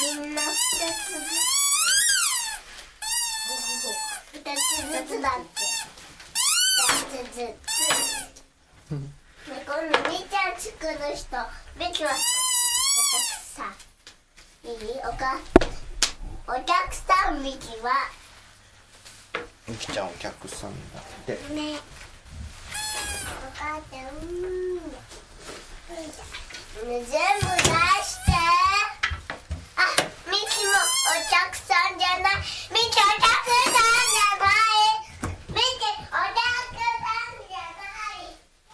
んな2つずつだって2つずつで今度みーちゃん作る人べきはさいいお客さんみきはみきちゃんお客さんだってねお母ちゃん全部出してあ、みきもお客さんじゃないみきお客さんじゃないみきお客さんじゃない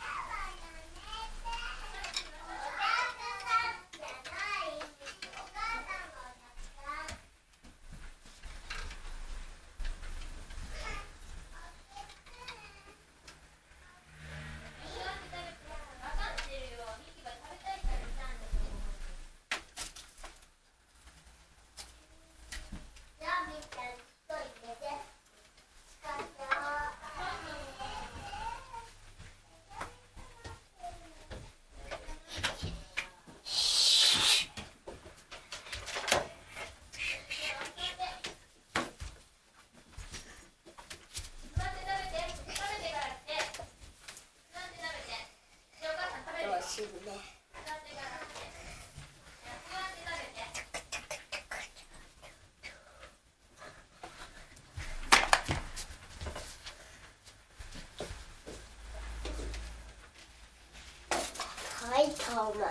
はい、とうまい。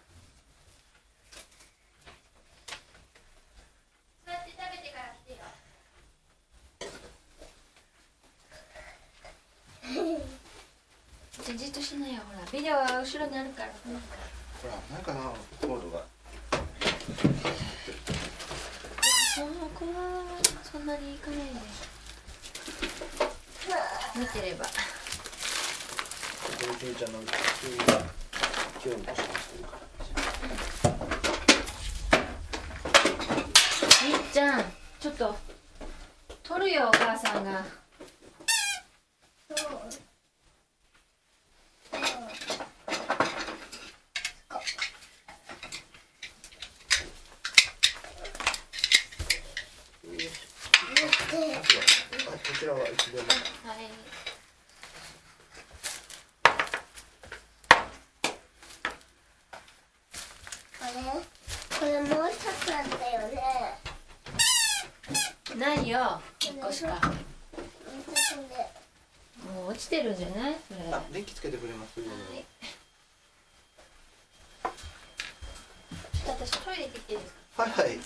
じっとしないよ、ほらビデオは後ろにあるから。 ほらなんかなコードがそうこはそんなにいかないで見てれば。 みきちゃんの急にキュンとしましてるからみっちゃんちょっと撮るよお母さんが。 こちらはいつでも。 はい。 これもう一つあったよね。 ないよ、1個しか。 ももう落ちてるんじゃないそれ。 あ、電気つけてくれます。 はい。ちょっと私トイレ行ってきていいですか。 はいはい。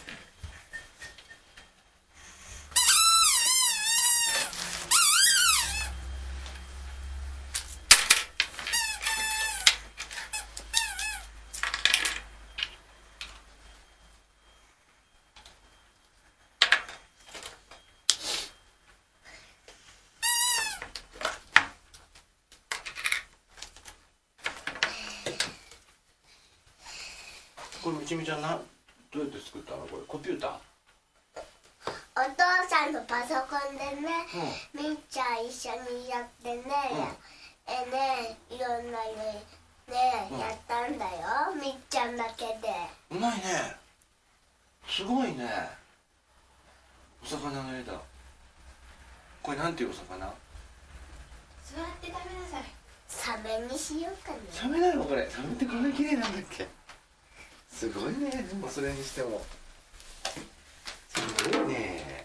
これみちみちゃんどうやって作ったのこれコンピューター？ お父さんのパソコンでね、みっちゃん一緒にやってね、いろんなやったんだよ、みっちゃんだけで。 うまいね。すごいね。お魚の絵だ。これなんていうお魚？ 座って食べなさい。 サメにしようかね。 サメなのこれ。サメってこんな綺麗なんだっけ？すごいね。でもそれにしてもすごいね。へ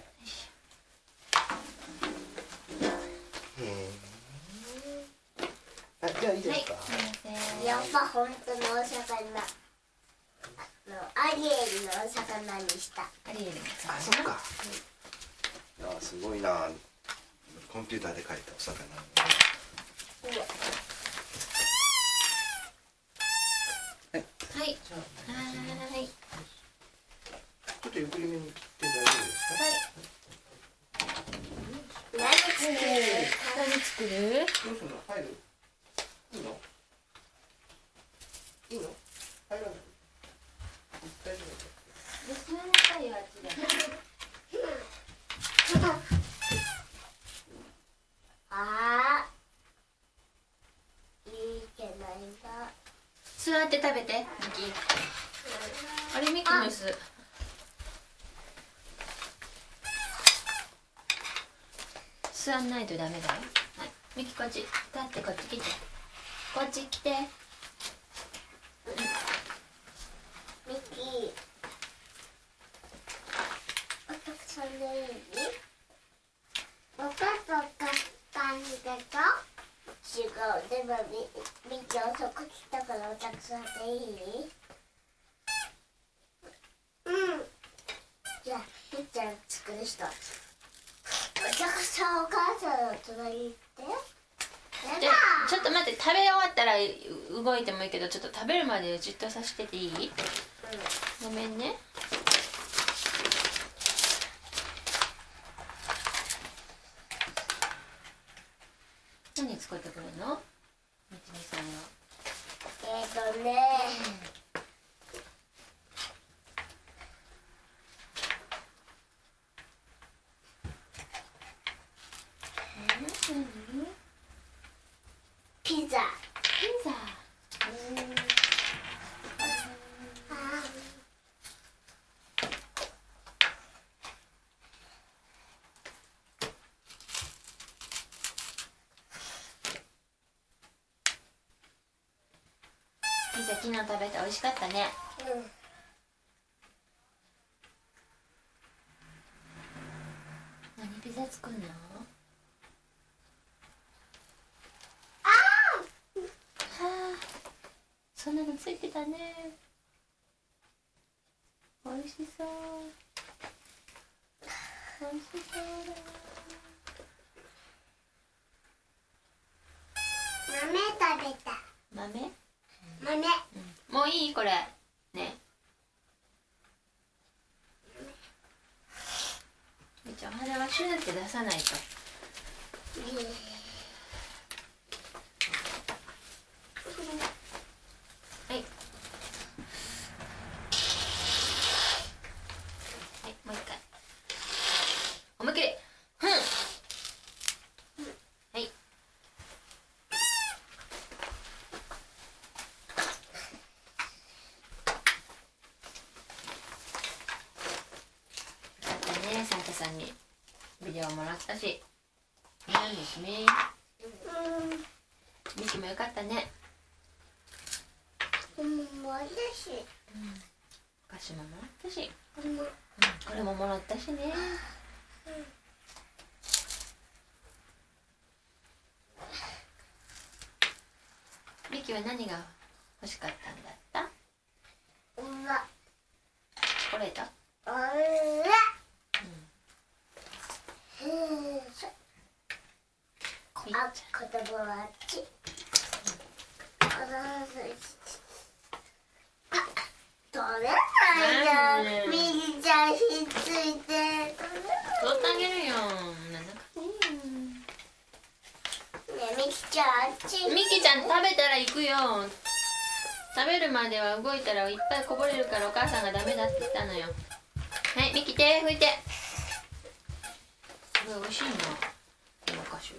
え。あ、じゃあいいですか。 やっぱ本当のお魚。アリエルのお魚にした。 アリエルのあ、そっか。いやすごいな。コンピューターで描いたお魚。 はい。はい。 ちょっとゆっくりめに切って大丈夫ですか？ 何作る？ 何作る？ どうするの？入る？いいの？いいの？入らない？大丈夫？ 座りなさいよ、あっちで。 あー、いいじゃないか。 座って食べて、ミキ。あれミキの椅子。 座んないとダメだよ。はい、ミキこっち立って、こっち来て、こっち来て。 ミキ、お客さんでいい？お母さんが感じでしょ？違う。でもミキ遅く来たからお客さんでいい？うん。じゃあみっちゃん作る人。お客さんお母さんの隣に行って。 じゃあちょっと待って、食べ終わったら動いてもいいけど、ちょっと食べるまでじっとさせてていい？ごめんね。何作ってくれるの？みちみさんは。何？ ピザ。 ピザ。ピザ昨日食べて美味しかったね。何ピザ作るの？そんなのついてたね。美味しそう。美味しそうだ。 豆食べた。 豆？ 豆。 もういい？これね。みーちゃん、お肌はシューって出さないと。はい。はい、もう一回。思いっきり。はい。サンタさんにビデオもらったし、なんですね。ミキもよかったね。 もう私。 お菓子ももらったし、これももらったしね。ミキは何が欲しかったんだった？チョコレート？ 子供はあっち。取れないじゃん。右ちゃんひっついて。取取ってあげるよ。なんだかねえ、ミキちゃんあっち。 ミキちゃん食べたら行くよ。食べるまでは動いたらいっぱいこぼれるからお母さんがダメだって言ったのよ。はい、ミキ手拭いて。これ美味しいな。このお菓子。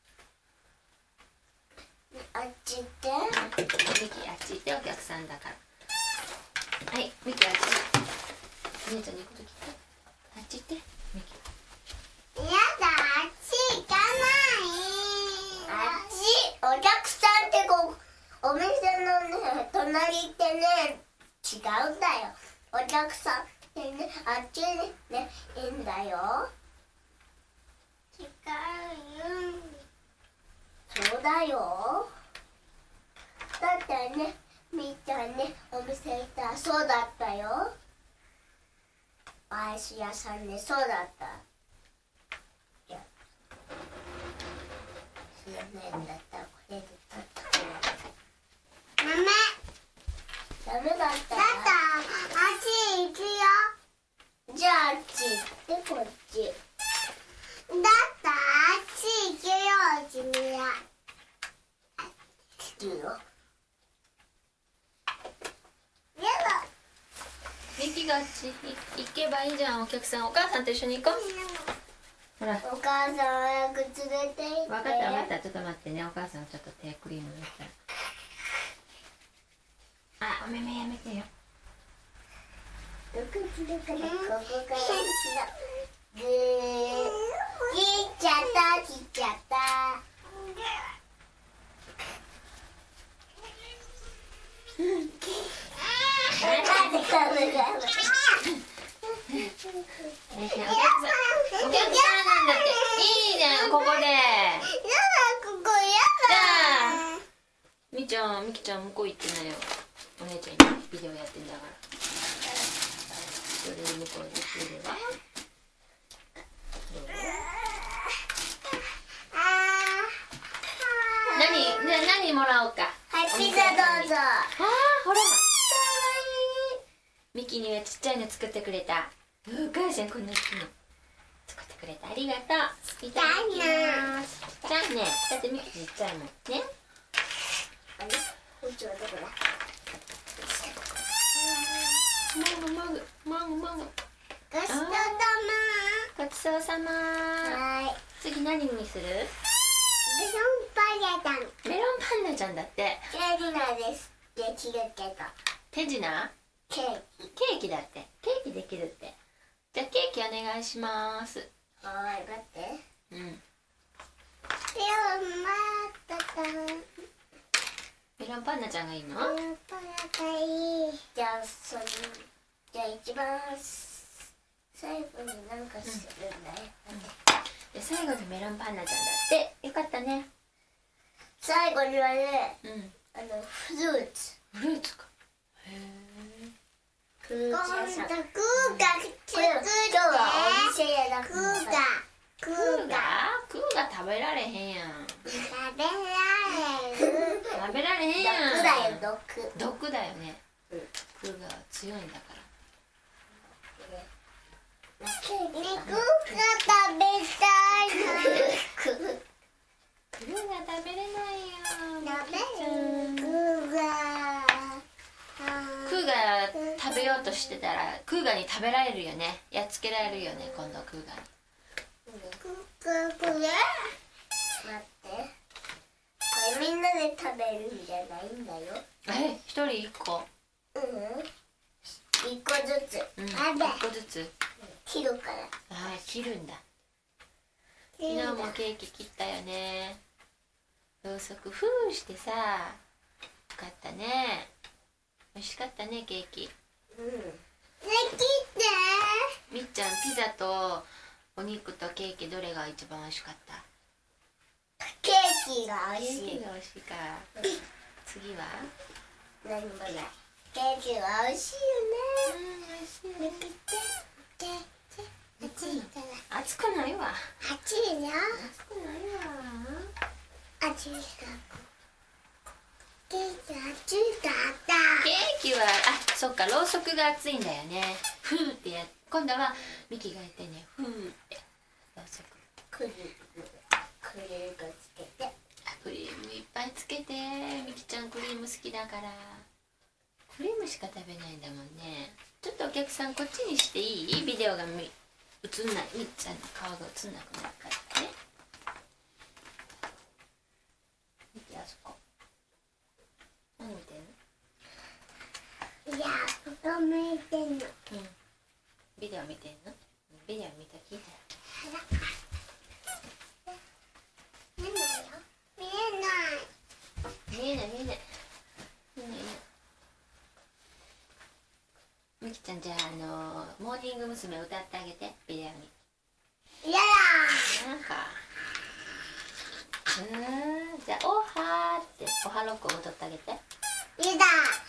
あっち行って。 ミキあっち行って、お客さんだから。はい、ミキあっち。姉ちゃんに行くときってあっち行って、ミキ。 やだ、あっち行かない。あっち、お客さんってお店のね、隣ってね、違うんだよ。お客さんってね、あっちにね、いいんだよ。違うよ。そうだよ。だってね、みーちゃんね、お店行ったらそうだったよ。アイス屋さんでそうだった。いや、知らないんだったらこれで取ってくれ。ダメだったら。だったらあっち行くよ。じゃああっち行ってこっち。だったらあっち行くよ、君は。いいよ。やだ。 ミキがあっち行けばいいじゃん。お客さん、お母さんと一緒に行こう。ほら、 お母さん早く連れて行って。 分かった分かった。ちょっと待ってね。お母さんちょっと手クリーム塗ったら。あ、お目目やめてよ。 どこからここからぐー。 ちゃった切っちゃった。なんでかぶがお客さんなんだって。いいじゃんここで。 やだここやだ。 みきちゃん向こう行ってなよ。お姉ちゃん今ビデオやってんだから。それで向こうでビデオは。何もらおうか。 はい、ピザどうぞ。 ああ、ほら。かわいい。ミキにはちっちゃいの作ってくれた。お母さんこんな大きいの作ってくれた。ありがとう。いただきます。じゃあね、だってミキちっちゃいもんね。 あれ、うちはどこだ。 もぐ。 ごちそうさごちそうさま。 ま。はい。 次何にする？ メロンパン屋さん。 メロンパンナちゃんだって。 手品ですできるけど。 手品？ ケーキ。 ケーキだって。ケーキできるって。じゃあケーキお願いします。 はい、待って。 うん。 メロン待ってた。 メロンパンナちゃんがいいの？ メロンパン屋がいい。じゃあ一番最後に何かするんだよ。 で最後にメロンパンナちゃんだってよかったね。 最後にはね、 うん。 フルーツ。 フルーツか。へえ。 フルーツ屋さん。今日はお店やなくて。クーガ食べられへんやん。 食食べられへんやん。毒だよね。クーガは強いんだから。 クーガ食べたいな。 クーガ食べれないよ。クーガ食べようとしてたらクーガに食べられるよね。やっつけられるよね今度クーガに。 待って、これみんなで食べるんじゃないんだよ。 一人一個。 一個ずつ。 一個ずつ。 切るから。 切るんだ。昨日もケーキ切ったよね。ろうそくふーしてさ。よかったね。美味しかったねケーキ。みっちゃんピザとお肉とケーキどれが一番美味しかった？ ケーキが美味しい。 ケーキが美味しいか。次は？ 何もない。ケーキは美味しいよね。 美味しいね。熱くないわ。 熱いよ。 熱くないわ。 熱いか。ケーキ熱いかった。 ケーキはそっかろうそくが熱いんだよね。ふーって今度はミキが言ってね。ふーってろうそく。 クリームつけて。 クリームいっぱいつけて。ミキちゃんクリーム好きだから。クリームしか食べないんだもんね。ちょっとお客さんこっちにしていい？ビデオが映んない。みっちゃんの顔が映んなくなるからね。見てあそこ。何見てんの？ いや、ここ向いてんの。 ビデオ見てんの？ビデオ見た聞いたよ。 見えないよ。見えない。 見えない。みきちゃんじゃあモーニング娘。歌ってあげてビデオに。 いやだ。 なんかじゃあオハーってオハロックを踊ってあげて。 いだ。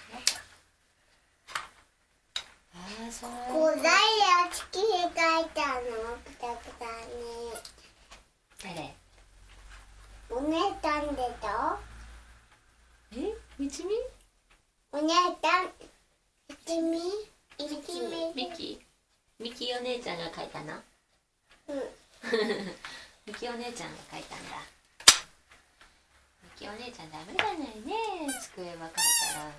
そう。 これや月に書いたのくたくたに。 誰？ お姉ちゃんでしょ？ みつみ？ お姉ちゃん。いちみ？ ミキお姉ちゃんが書いたの？ミキお姉ちゃんが書いたんだ。ミキお姉ちゃんダメじゃないね。机ば書いたら。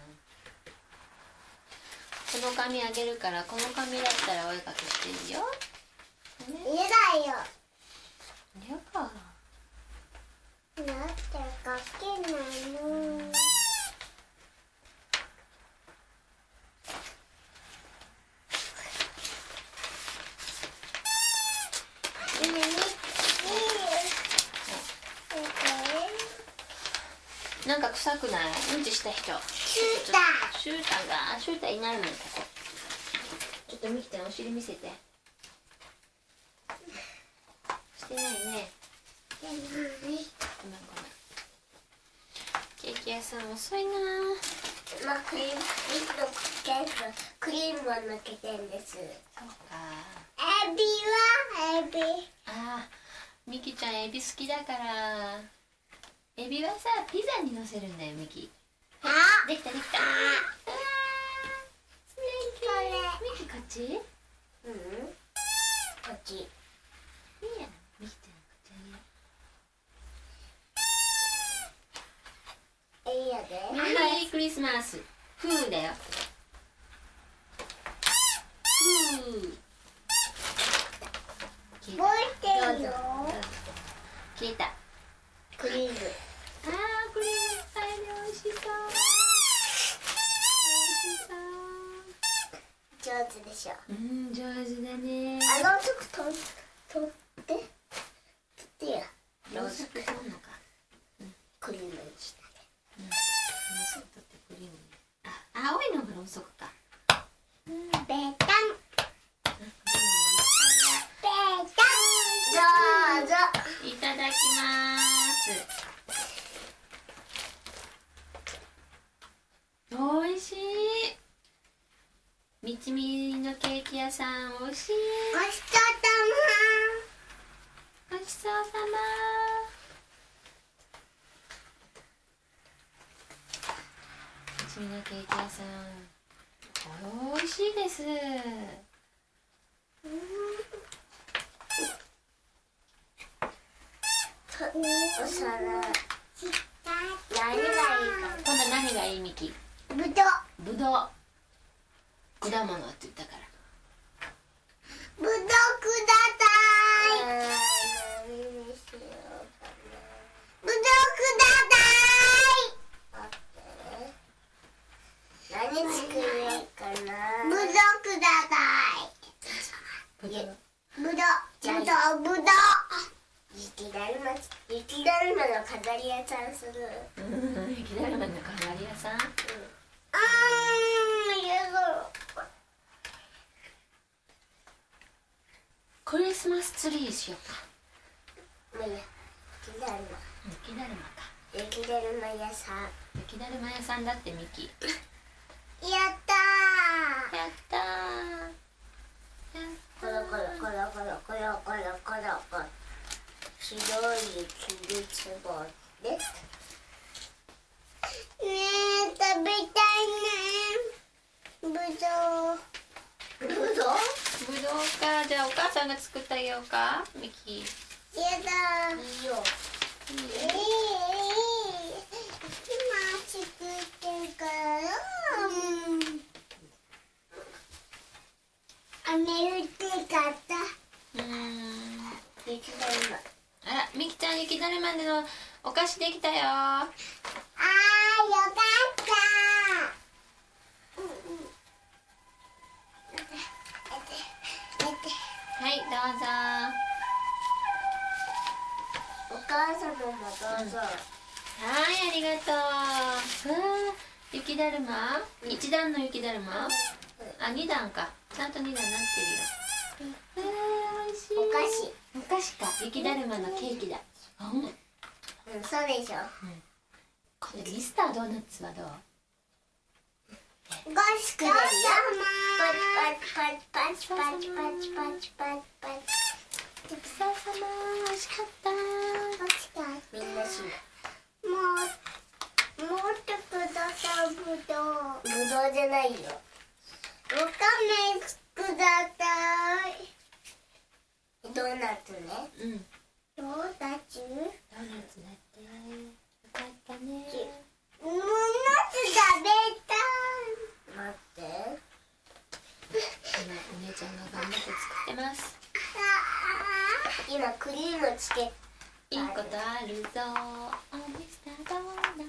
この紙あげるからこの紙だったらお絵かきしていいよ。 嫌だよ。 嫌か。 だって書けないの。 臭くない？うんちした人。 シュータシュータいないもん、ここ。ちょっとみきちゃんお尻見せて。してないね。ごめんごめん。ケーキ屋さん遅いな。 まあ、クリームをのけてんです。 そうか。 エビはエビ。 ああ、みきちゃんエビ好きだから。エビはさ、ピザにのせるんだよ、みき。 あ、 できたできた。みきこっち？ うん。こっち。 いいや、みきちゃんこっちあげよう。 いいやで。 メリークリスマス。フーだよ。フー。 覚えてるよ。 消えた。 クリーム。 あー、クリームいっぱいで美味しそう。 上手でしょ。 上手だね。 ろうそく取ってや。 ろうそく取るのか。 クリームにしたろうそく取ってクリームに。あ、青いのがろうそくか。 ベタン。どうぞ。 いただきます。おいしい。みちみのケーキ屋さんおいしい。 ごちそうさごちそうさま。みちみのケーキ屋さんおいしいです。 お皿。何がいいか。 今度何がいい？みき。 ぶどう。 ぶどう。果物って言ったから。 ぶどうください。何にしようかな。ぶどうください。何作ろうかな。ぶどうください。ぶどう。雪だるまの飾り屋さんする。 雪だるまの飾り屋さん。クリスマスツリーしようか。 もういいや。雪だるま。 雪だるまか。 雪だるま屋さん。 雪だるま屋さんだってミキ。 やったー。 やったー。 コロコロコロコロコロコロコロコロ。白い雪でつぼで。ねえ、食べたいね。ぶどう。ぶどう？ ぶどうか。じゃあお母さんが作ってあげようか、ミキ。 やだ。いいよ。今作ってるから。雨降ってかった。雪だるま。 あら、ミキちゃん雪だるまでのお菓子できたよ。 よかった。 はい、どうぞ。 お母様もどうぞ。 はい、ありがとう。雪だるま？一段の雪だるま？二段か。ちゃんと二段になってるよ。おいしい。お菓子か。雪だるまのケーキだ。 そうでしょ。 これミスタードーナツはどう？ ゴシくれるよ。パチパチパチパチパチパチパチパチパチ。 ごちそうさま。美味しかった。 みんなしもっとください。ぶどうじゃないよ。わかめください。ドーナツね。ドーナツドーナツだって。よかったね。 ドーナツ食べたい。待って。 お姉ちゃんが頑張って作ってます。 今クリームつけ。 いいことあるぞ。ミスタードーナツ。いっ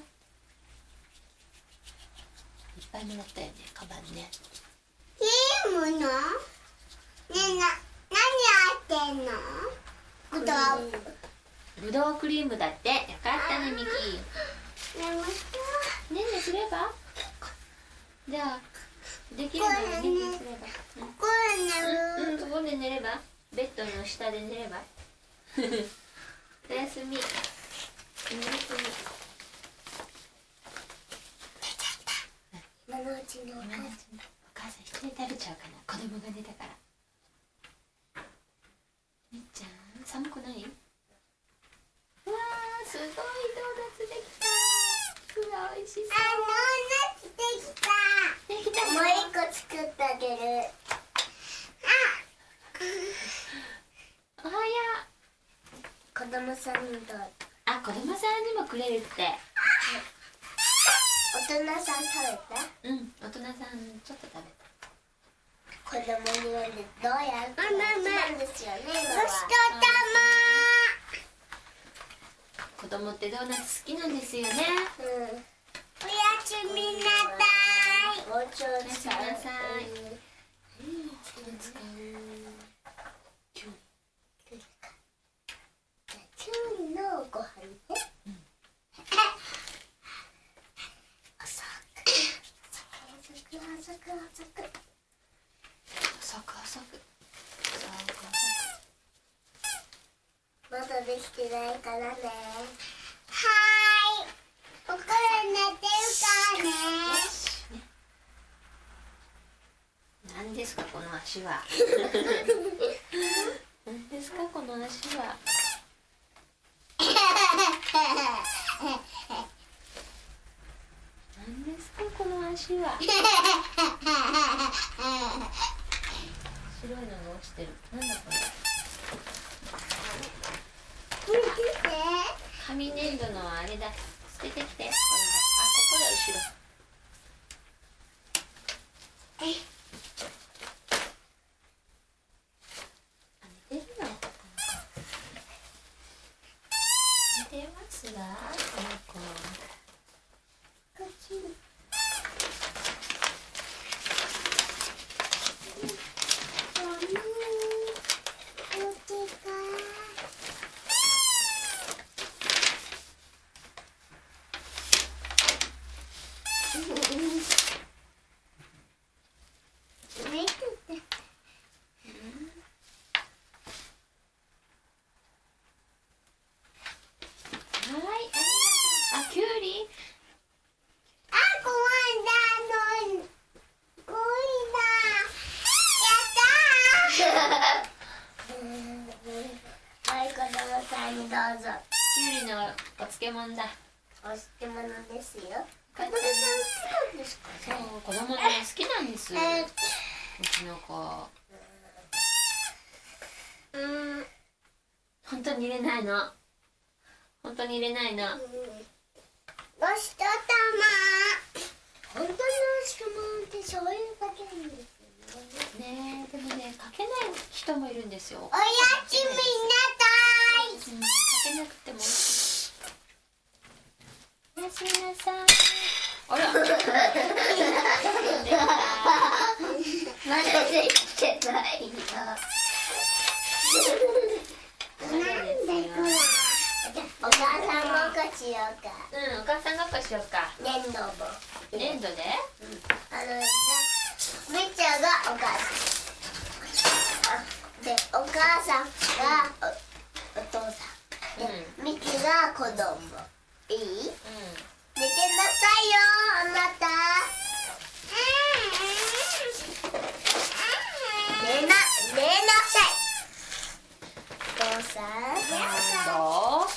ぱいもらったよね、カバンね。 クリームの？ねえ、何入ってんの？ぶどう。 ぶどうクリームだって。よかったね、ミキ。 ね、もう一回ねんねすれば、じゃあできるならねんねすれば、 これ寝る。 ここで寝れば、ベッドの下で寝ればおやすみ、おやすみ。 今のうちのお今のうちにお母さん一人で食べちゃうかな、子供が寝たから。みっちゃん寒くない？うわー、すごいドーナツできた。うわ、おいしそう。 ドーナツできた。 できたよ。 もう一個作ってあげる。 おはよう。 子供さんにどう？ あ、子供さんにもくれるって。 大人さん食べた？ うん、大人さんちょっと食べた。 子供にはね、どうやってなんですよね、今は。 子供ってドーナツ好きなんですよね。 おやすみなさい。おやすみなさい。 使う。 きゅうりのご飯ね。浅く浅く。まだできてないからね。はーい。おこら寝てるからね。 何ですかこの足は。何ですかこの足は。何ですかこの足は。白いのが落ちてる。なんだこれ。紙粘土のあれだ。捨ててきて。これだ。あ、ここだ後ろ。寝てるの？寝てますが、この子。 どうぞ。 きゅうりのお漬物だ。 お漬物ですよ。 子供さん好きなんですかね。そう、子供ね好きなんです。うちの子。本当に入れないの。本当に入れないの。 おしとたま。本当におしとまって醤油かけるんですよね。 ねえ、でもね、かけない人もいるんですよ。 おやすみなさい。 かけなくても美味しい。おやすみなさい。あら。 まだできてないよ。なんでこれ。お母さんごっこしようか。 うん、お母さんごっこしようか。 粘土も。 粘土で？ みっちゃんがお母さん。で、お母さんがお父さん。で、みきが子供。いい？寝てなさいよ、あなた。寝なさい。お父さん。 どう？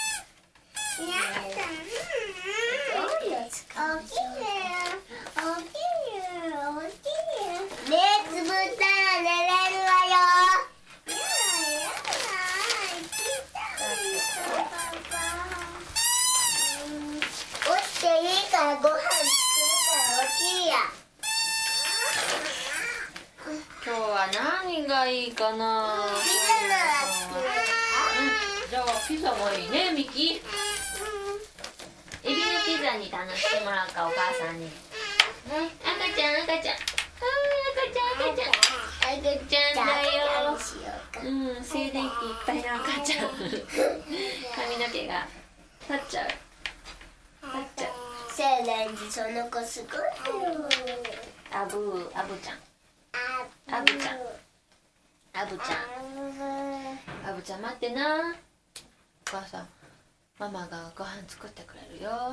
目つぶったら寝れるわよ。起きていいからご飯作るから起きや。 今日は何がいいかな。 ピザなら作る。 じゃあピザがいいね、ミキ。エビのピザに楽してもらうか、お母さんに。赤ちゃん、赤ちゃん。赤ちゃんだよ。うん、静電気いっぱいの赤ちゃん。髪の毛が立っちゃう。 せーレンジ、その子すごいよ。 アブちゃん、アブちゃん、アブちゃん、アブちゃん待ってな。お母さん、ママがご飯作ってくれるよ。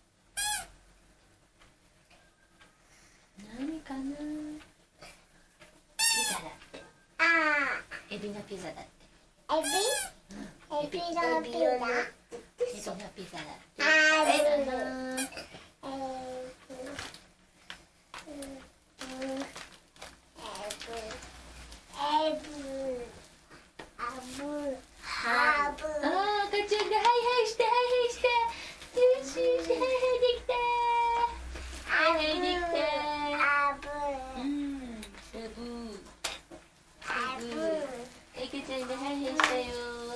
何かな。ピザだって。エビのピザだって。 エビのピザ。 エビのピザだって。赤ちゃんがハイハイして、ハイハイして。よしよし、ハイハイできた。ハイハイできた。赤ちゃんがハイハイしたよ。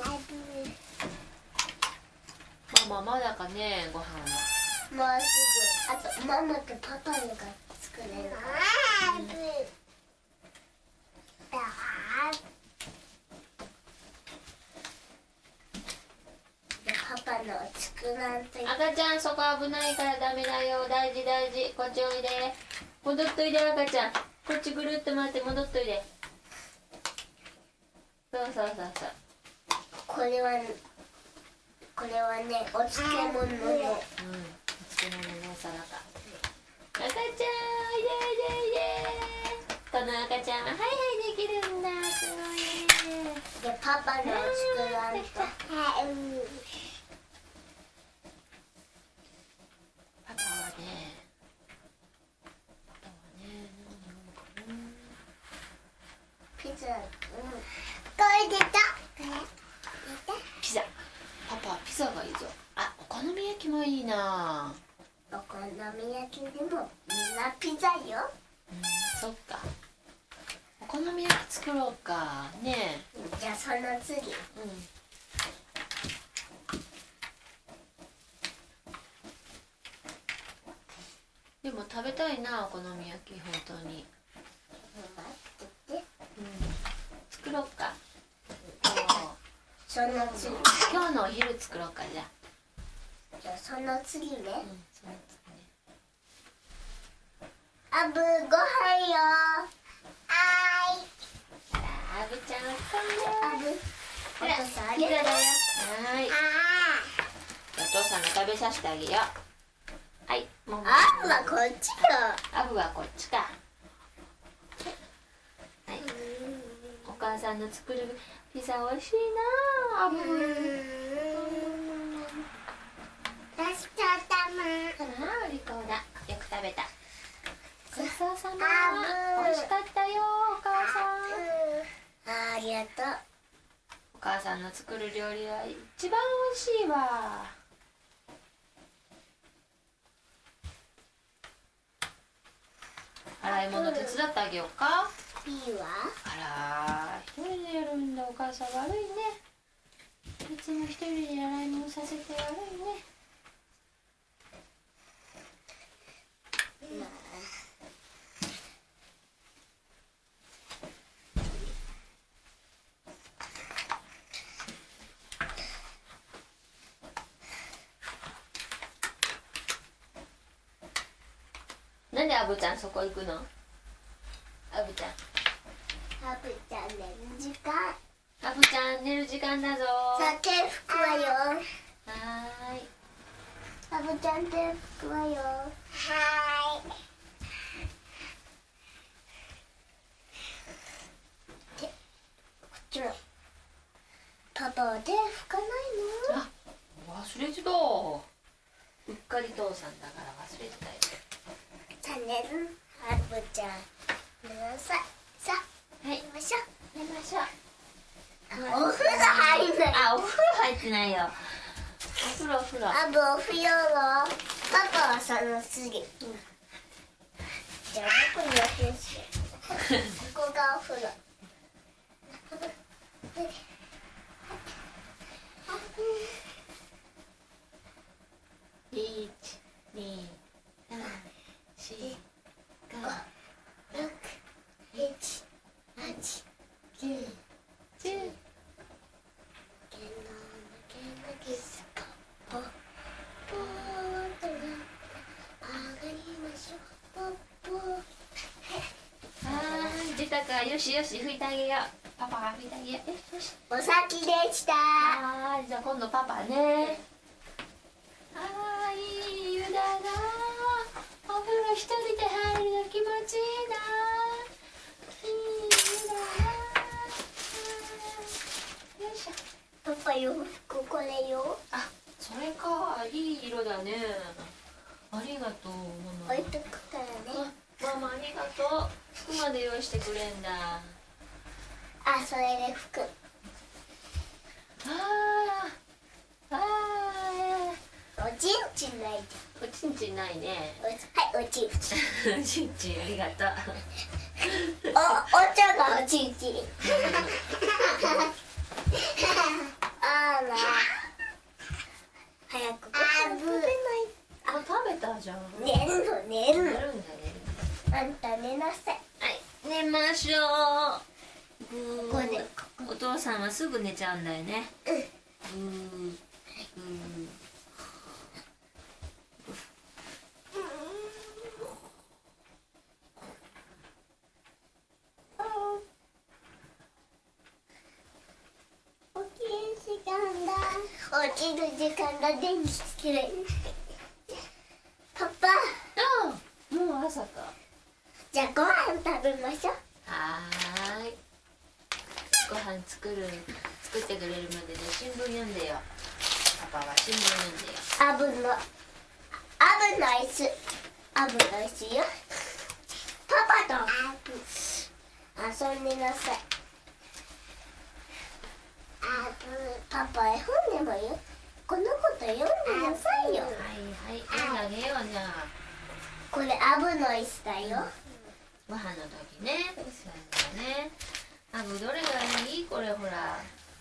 ママまだかね、ご飯は。 もうすぐ。あとママとパパのが作れるから。パパの作らんとい。 赤ちゃん、そこ危ないからダメだよ。大事大事。こっちおいで。戻っといで、赤ちゃん。こっちぐるっと回って戻っといで。そうそうそうそう。 これはね、お漬物の。お漬物のお皿か。赤ちゃん、おいでおいでおいで。この赤ちゃんはハイハイできるんだ。すごいね。 で、パパの作らんと。 パパはね、何飲むかな。 ピザ。これ出た。 ピザ。パパはピザがいいぞ。あ、お好み焼きもいいな。 お好み焼きでもみんなピザよ。 そっか。お好み焼き作ろうかね。 じゃあその次。 でも食べたいな、お好み焼き。本当に。作ろうか。 その次。 今日のお昼作ろうか。じゃあ。 じゃあその次ね。 その次ね。 アブご飯よ。 あら、アブちゃんはアブ。 ほら、 お父さんあピザだよ。 げる。 はい。お父さんが食べさせてあげよう。はい。もう。 アブはこっちよ。 アブはこっちか。はい。お母さんの作るピザ美味しいな、アブ。お利口だ。よく食べた。ごちそうさま。美味しかったよ、お母さん。 ありがとう。 お母さんの作る料理は一番美味しいわ。洗い物手伝ってあげようか。 いいわ。 あら、一人でやるんだ。お母さん悪いね。いつも一人で洗い物させて悪いね。なんでアブちゃんそこ行くの？アブちゃん。 アブちゃん寝る時間。 アブちゃん寝る時間だぞ。 さあ手拭くわよ。 はーい。 アブちゃん手拭くわよ。はーい。こっちも。パパは手拭かないの？ あ、忘れてた。うっかり父さんだから忘れてたよ。 さあ寝る。アブちゃん寝なさい。さあ、はい、寝ましょう。寝ましょう。お風呂入んない。 あ、お風呂入ってないよ。お風呂お風呂。 アブお風呂の。パパはその次。じゃあ僕にお風呂しよう。ここがお風呂。 1、2、3、4、5、 6、7、8、9、10。 よしよし、拭いてあげよう。パパが拭いてあげよう。よしよし。 お先でした。 はい、じゃあ今度パパね。ああ、いい湯だな。お風呂一人で入るの気持ちいいな。いい湯だな。よいしょ。 パパ洋服これよ。 あ、それか。いい色だね。ありがとう、ママ。 置いとくからね。 ママありがとう。服まで用意してくれんだ。 あ、それで服。おちんちんないじおちんちんないね。 ゃん。はい、おちんちん。 おちんちんありがとう。 お茶がおちんちん。あら。早く。 あ、食べたじゃん。 寝るの寝るの。 寝るんだね。 あんた寝なさい。 はい、寝ましょう。 ここで。 お父さんはすぐ寝ちゃうんだよね。 起きる時間だ。電気つける。パパ。 ああ、もう朝か。 じゃあご飯食べましょう。 はーい。ご飯作ってくれるまでで新聞読んでよ。パパは新聞読んでよ。 アブの椅子。アブの椅子よ。パパと遊んでなさい。パパ絵本でもよ。このこと読んでなさいよ。 はいはい、読んであげようじゃあ。 これアブの椅子だよ。 ご飯の時ね。そうだね。アブどれがいい？これほら。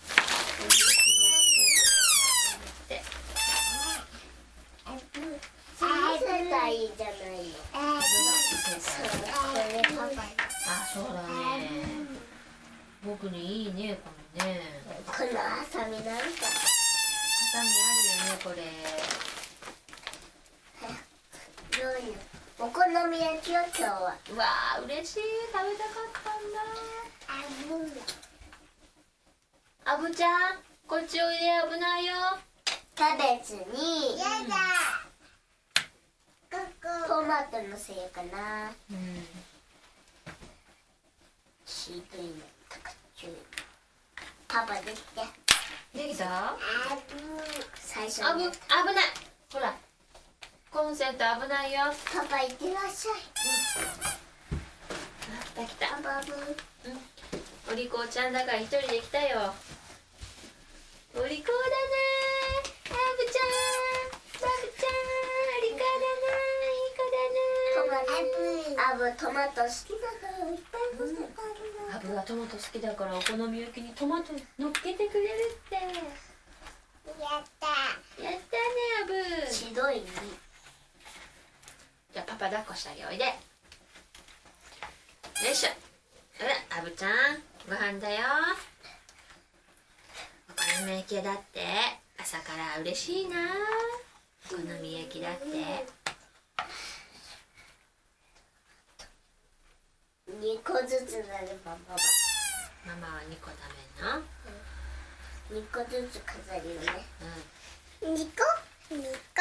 で。 セーターいいじゃないの。これパパ。 あ、そうだね。僕にいいね、これね。 このハサミなんか。 ハサミあるよね、これ。 お好み焼きを今日は。 うわあ、嬉しい。食べたかったんだ。アブちゃん、こっちおいで。危ないよ。 キャベツに。やだ。トマトのせようかな。ひどいの。パパできて。 できた？ 最初に。 危ない。ほら。コンセント危ないよ。 パパ行ってらっしゃい。 できた。 パパブ。 お利口ちゃんだから一人で来たよ。お利口だね。アブちゃん。お利口だな。いい子だな。 アブトマト好きだからいっぱい乗せてあげる。 アブはトマト好きだからお好み焼きにトマト乗っけてくれるって。 やったやったね、アブ。 ひどいね。 じゃあパパ抱っこしてあげおいで。よいしょ。ほら、アブちゃん、ご飯だよ。お好み焼きだって朝から嬉しいな。お好み焼きだって。 2個ずつなるパパ。 ママは2個食べんの ？2個ずつ飾るよね。 うん。 2個ずつ？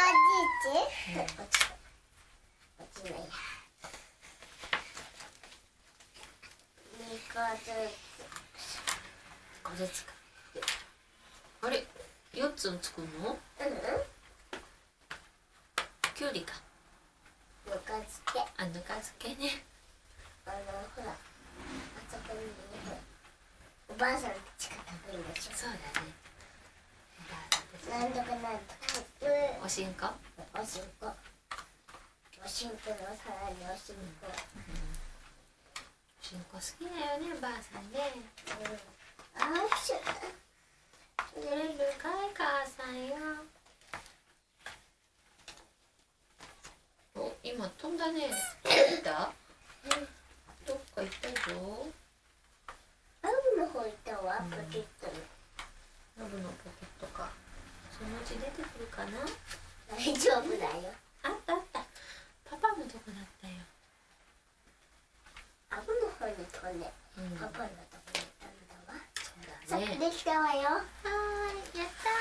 落ちないや。2個ずつ。 1個ずつか。あれ、4つ作るの？きゅうりか。 ぬか漬け。 あ、ぬか漬けね。 ほら、あそこにね、おばあさんたちが食べるでしょ。 そうだね。 なんとかなんとか。 おしんこ。 おしんこ。おしんこのさらにおしんこ。 おしんこ好きだよね、ばあさんね。 あーしゅ。 寝るかい、母さんよ。お、今飛んだね。行った？どっか行ったぞ。 アブの方行ったわ、ポケットに。 ノブのポケットか。そのうち出てくるかな？ 大丈夫だよ。 あったあった。パパのとこだったよ。 アブの方に飛んね、 うんパパのとこに行ったんだわ。 そうだね。 できたわよ。やっはーい、やった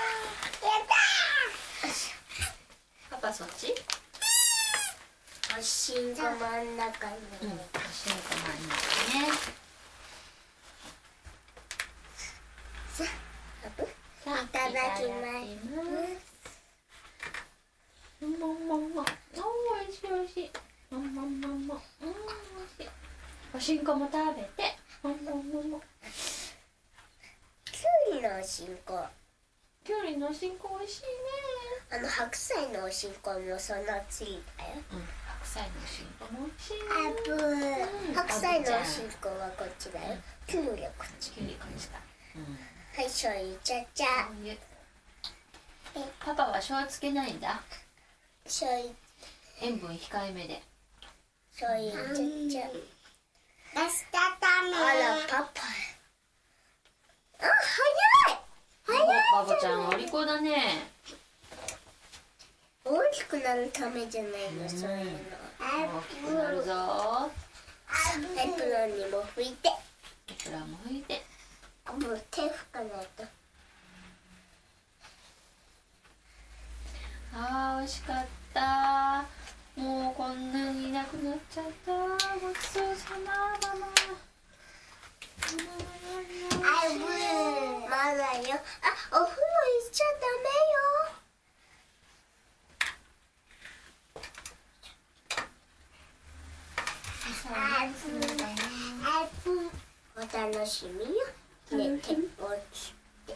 ー。パパそっち？ おしんこ真ん中に。 うん、おしんこ真ん中ね。 さあ、 さあ、 いただきます。 ももも。おー、おいしいおいしい。もももも。おいしい。おしんこも食べて。もももも。 きゅうりのおしんこ。 きゅうりのおしんこおいしいね。 白菜のおしんこもその次だよ。 うん、白菜のおしんこもおいしいあね。 ぶ白菜のおしんこはこっちだよ。きゅうりはこっち。 きゅうりこっちだ。うん。 はい、醤油ちゃちゃ。 パパは醤油つけないんだ。 醤油塩分控えめで。 ちゃちゃ。 出したため。 あら、パパ。あ、早い。 バボちゃんお利口だね。 大きくなるためじゃないの、そういうの。 大きくなるぞ。 エプロンにも拭いて。 エプロンも拭いて。 もう手拭かないと。 あー、美味しかった。もうこんなにいなくなっちゃった。ごちそうさま、ママ。 まだよ。あ、お風呂行っちゃダメよ。お楽しみよ。寝て起きて。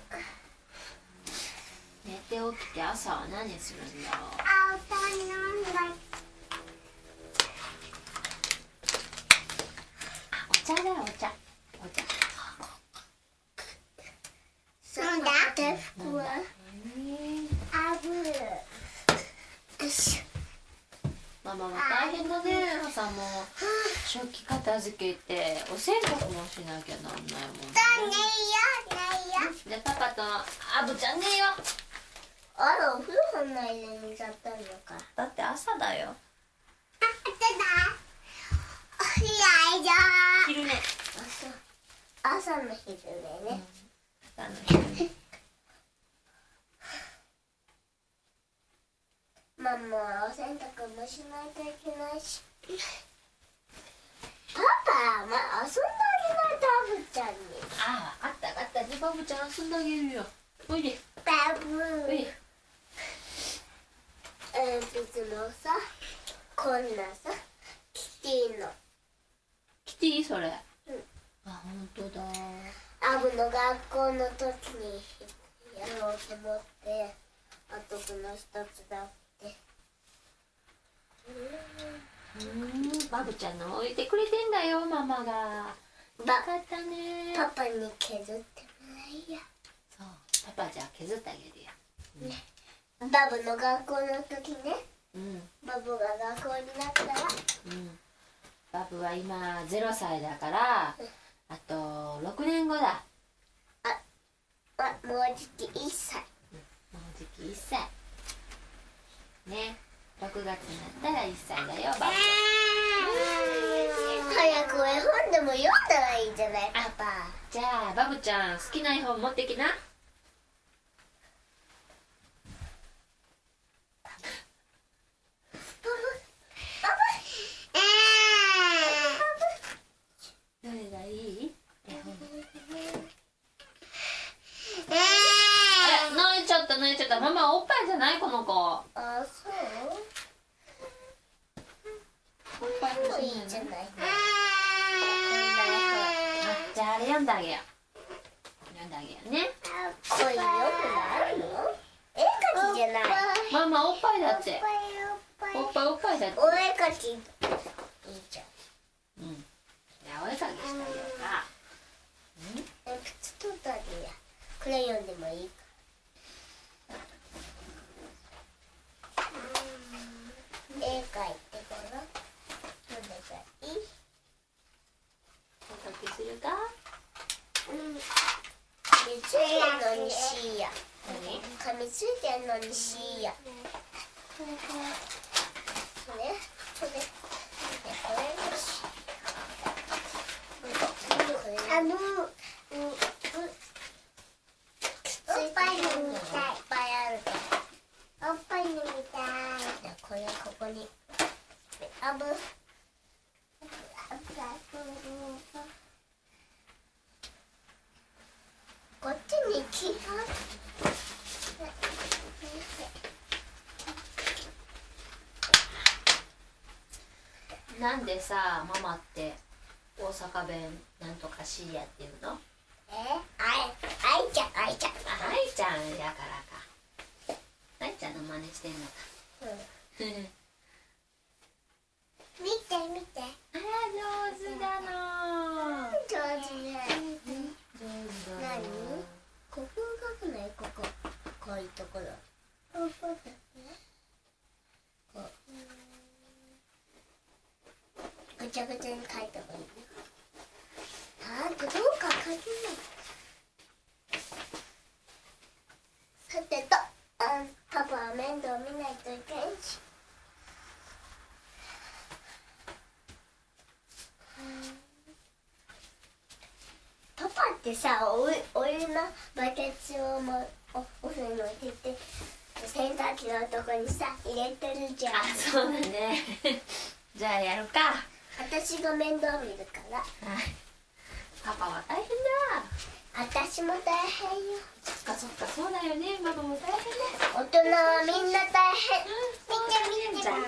寝て起きて朝は何するんだろう。 あ、お茶飲んだ。 お茶だよ、お茶。お茶。 なんだ。手拭くわ。 あぶる。 よし。 ママは大変だね。朝も食器片付けてお洗濯もしなきゃなんないもんね。 ねえよ。 じゃあパパとアブちゃんねえよ。 あら、お風呂入んないで寝ちゃったのか。 だって朝だよ。昼ね。 朝の昼寝ね。 朝の昼ね。 ママはお洗濯もしないといけないし。パパ、遊んであげないとアブちゃんに。 ああ、分かった分かった。じゃあバブちゃん遊んであげるよ。おいで。 バブおいで。 鉛筆のさ、こんなさ、キティの。 キティそれ。 うん。 あ、本当だ。 アブの学校の時にやろうと思って、あとこの一つだって。 バブちゃんの置いてくれてんだよ、ママが。よかったね。 パパに削ってもらいや。 そう、パパじゃあ削ってあげるよ。 バブの学校の時ね、 うん。 バブが学校になったら、 うん。バブは今0歳だから、あと6年後だ。 もうじき1歳。 もうじき1歳。ね。6月になったら1歳だよ、バブ。 早く絵本でも読んだらいいじゃない、パパ。 じゃあバブちゃん好きな絵本持ってきな。どれがいい？絵本。泣いちゃった泣いちゃった。ママおっぱいじゃないこの子。おっあ、そうぱい欲しいいいじゃない。 じゃああれ読んであげよう。読んであげようね。 これよくないの？絵描きじゃない。 ママおっぱいだって。おっぱいおっぱいだって。 お絵描きいいじゃん。 うん。じゃあお絵かきしてあげようか。 鉛筆取ってあげや。クレヨンでもいいか。絵描いてごらん。どれがいい？ おかけするか？ 紙ついてんのにしいや。 何？ 紙ついてんのにしいや。それこれにし。 おっぱい飲みたい。 いっぱいあるからおっぱい飲みたい。 じゃあこれをここにあぶこっちに来なんでさママって大阪弁なんとかしいやっていうの？ あいちゃん愛ちゃんやからか。愛ちゃんの真似してんのか。 見て見て。 あら上手だの。 上手ね上手だ何の。 ここ書くないこういうところこうぐちゃぐちゃに書いた方がいいどうか書けないさてとパパは面倒見ないといけんしパパってさお湯のバケツをお風呂に置いてて洗濯機のとこにさ入れてるじゃん。 あ、そうだね。じゃあやるか。 私が面倒見るからパパは大変だ。 私も大変よ。 そっかそっか、そうだよね。ママも大変だ。 大人はみんな大変。見てじゃあ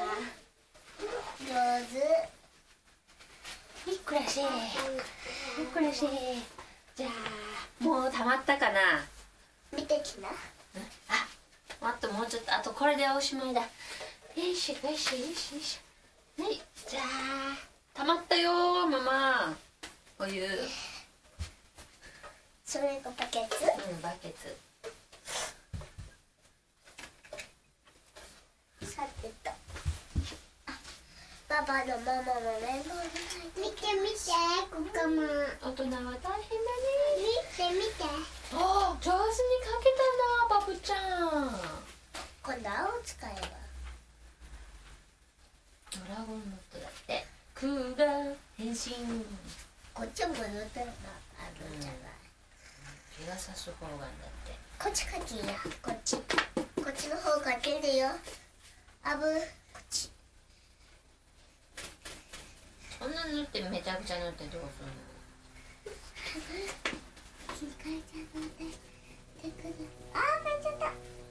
上手。 いくらしいいくらしい。じゃあもうたまったかな。 見てきな。 あ、待ってもうちょっと、あとこれでおしまいだ。よいしょよいしょよいしょよいしょ。はい、じゃあたまったよママ。お湯。 それがバケツ。 バケツ。 さてとパパのママも面倒見ないといけない。 見てここも。 大人は大変だね。 見て。 あ、上手に描けたな、バブちゃん。 今度青を使えばドラゴンノットだって。クーが変身。 こっちも塗ったらあるんじゃない。 ペガサス方眼だって。 こっち書きや。こっちの方書けるよ。あぶこっち。 そんな塗ってめちゃくちゃ塗ってどうするの？ 機械ちゃんの手くる。あー書いちゃった。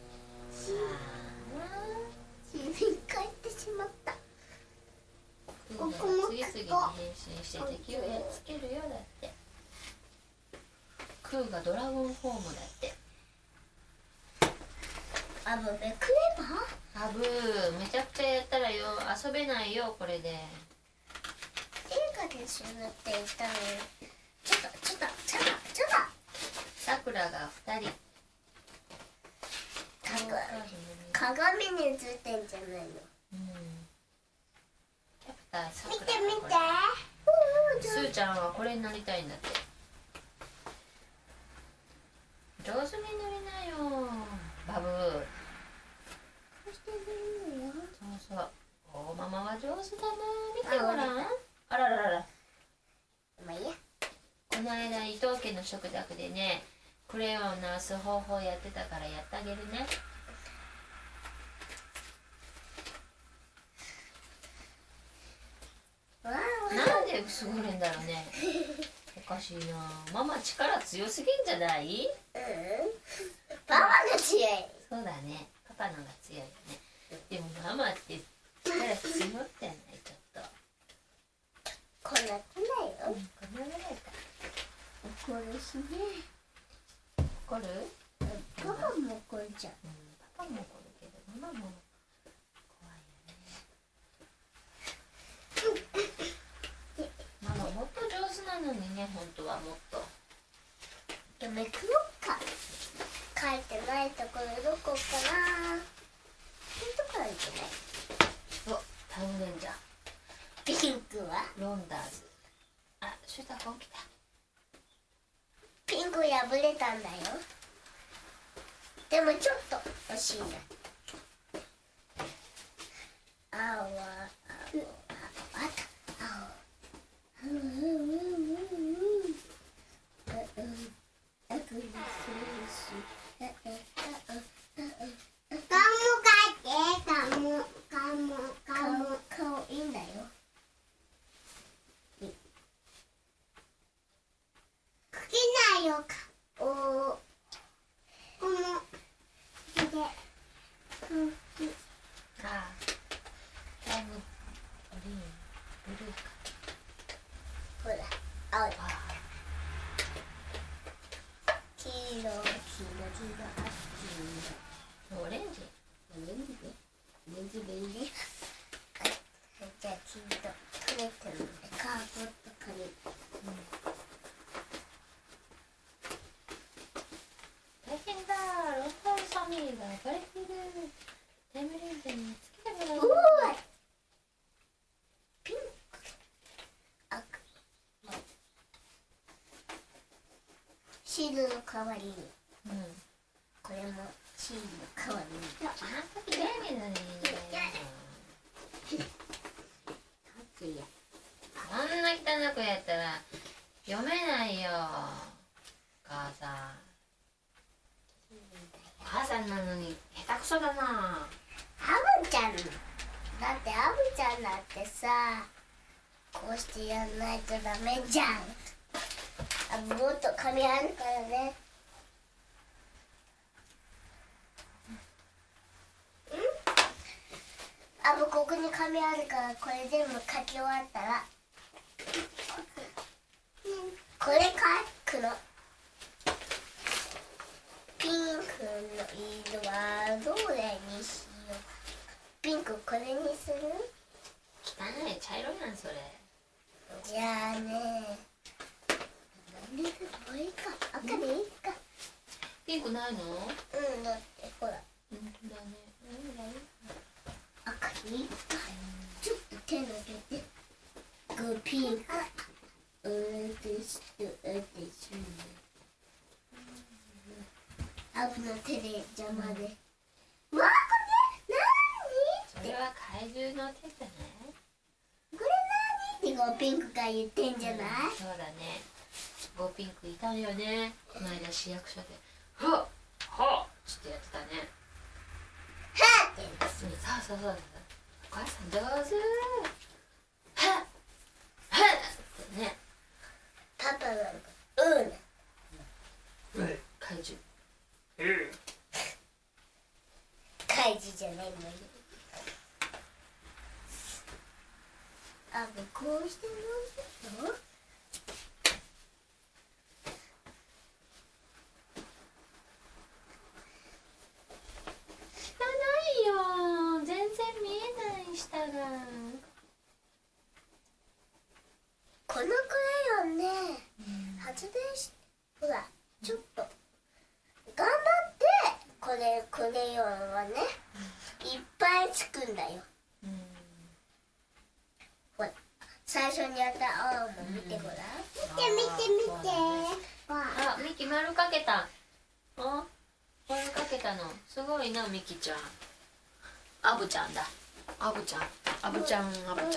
ひっかいてしまった。 クーが次々に変身して敵をやっつけるよだって。クーがドラゴンフォームだって。 あぶめくればアブめちゃくちゃやったらよ遊べないよこれで。 映画でしょ塗っていたのにちょっとさくらが2人。 鏡に映ってんじゃないの。 キャプターさ見てくら見て。 すーちゃんはこれになりたいんだって。上手に塗りなよバブ。そうそう、おママは上手だな。見てごらん。あらららら。 まあいいや。 この間伊藤家の食卓でねクレヨンを直す方法やってたからやってあげるね。なんですごいんだろうね。おかしいな。ママ力強すぎんじゃない？ パパが強い。 そうだね。パパのが強いよね。でもママって力強ってないちょっと。 こんなくないよ。 こんなぐらいか。 怒るしね。 怒る？ パパも怒るじゃん。 パパも怒るけどママも怖いよね。ママもっと上手なのにね、本当はもっと。 でめくろっか。書いてないところどこかな。こういうところいけない。 お、タウンレンジャー。 ピンクはロンダーズ。あ、シューターが起きた。 ピンク破れたんだよ。でもちょっと惜しいな。青はあった青。 顔いいんだよ。 かけないよか。こので、 ああ、だいぶブルーか。 ほら、青い。 あ黄色、 オレンジ。 じゃあ黄色取れてるのでカーボット借りる。 大変だ。ロンドンサミーが暴れている。タイムレンズにつけてもらう。 おーい。ピンク、赤、シールの代わりに、 うん。 これもシールの代わりに。 あんた便利だね。こんな汚くやったら読めないよ。母さん。母さんなのに下手くそだな。 アブちゃん、だってアブちゃんだってさ、こうしてやんないとダメじゃん。アブもっと髪あるからね。アブここに紙あるからこれ全部書き終わったらこれ書くの。ピンクの色はどれにしよう。ピンクこれにする？ 汚い茶色やんそれ。 じゃあね、何でもいいか、赤でいいか。 ピンクないの？ だってほらうんだね。うんだよ。 赤でいいか。ちょっと手のけてグーピンクアブの手で邪魔で、わあこれそれは怪獣の手じゃない？ これ何ってこうピンクが言ってんじゃない？ そうだね。ゴーピンクいたよね。この間市役所で。はっはっつってやってたね。 はってそうそうそう。お母さん上手。はっはっってね。 パパなんか怪獣。 怪獣じゃないのよ。アブこうして飲んでよ。 汚いよ。全然見えない下が。 このクレヨンね、発電し、ほらちょっと頑張ってこれクレヨンはね、いっぱいつくんだよ。ほら最初にやった青も見てごらん。見て。 あ、ミキ丸かけた。あ、丸かけたの。すごいな、ミキちゃん。アブちゃんだ。アブちゃん。アブちゃん。 さ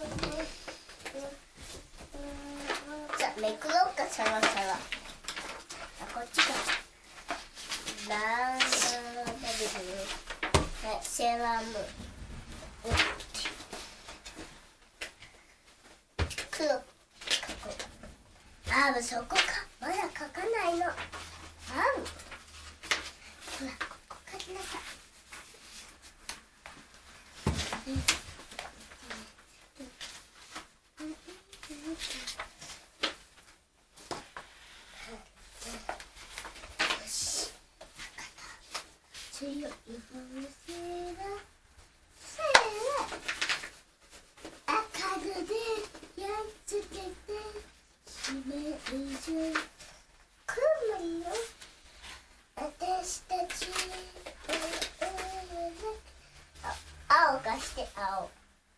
あめくろうか、さらさら。あ、こっちか。ランドダブル。はい、セーラームーン。黒書こう。アブそこか。まだ書かないの。アブ。ほら、ここ書きなさい。よし。強い風船が赤でやっつけてしめるじゅくむよ私たち。青貸して青。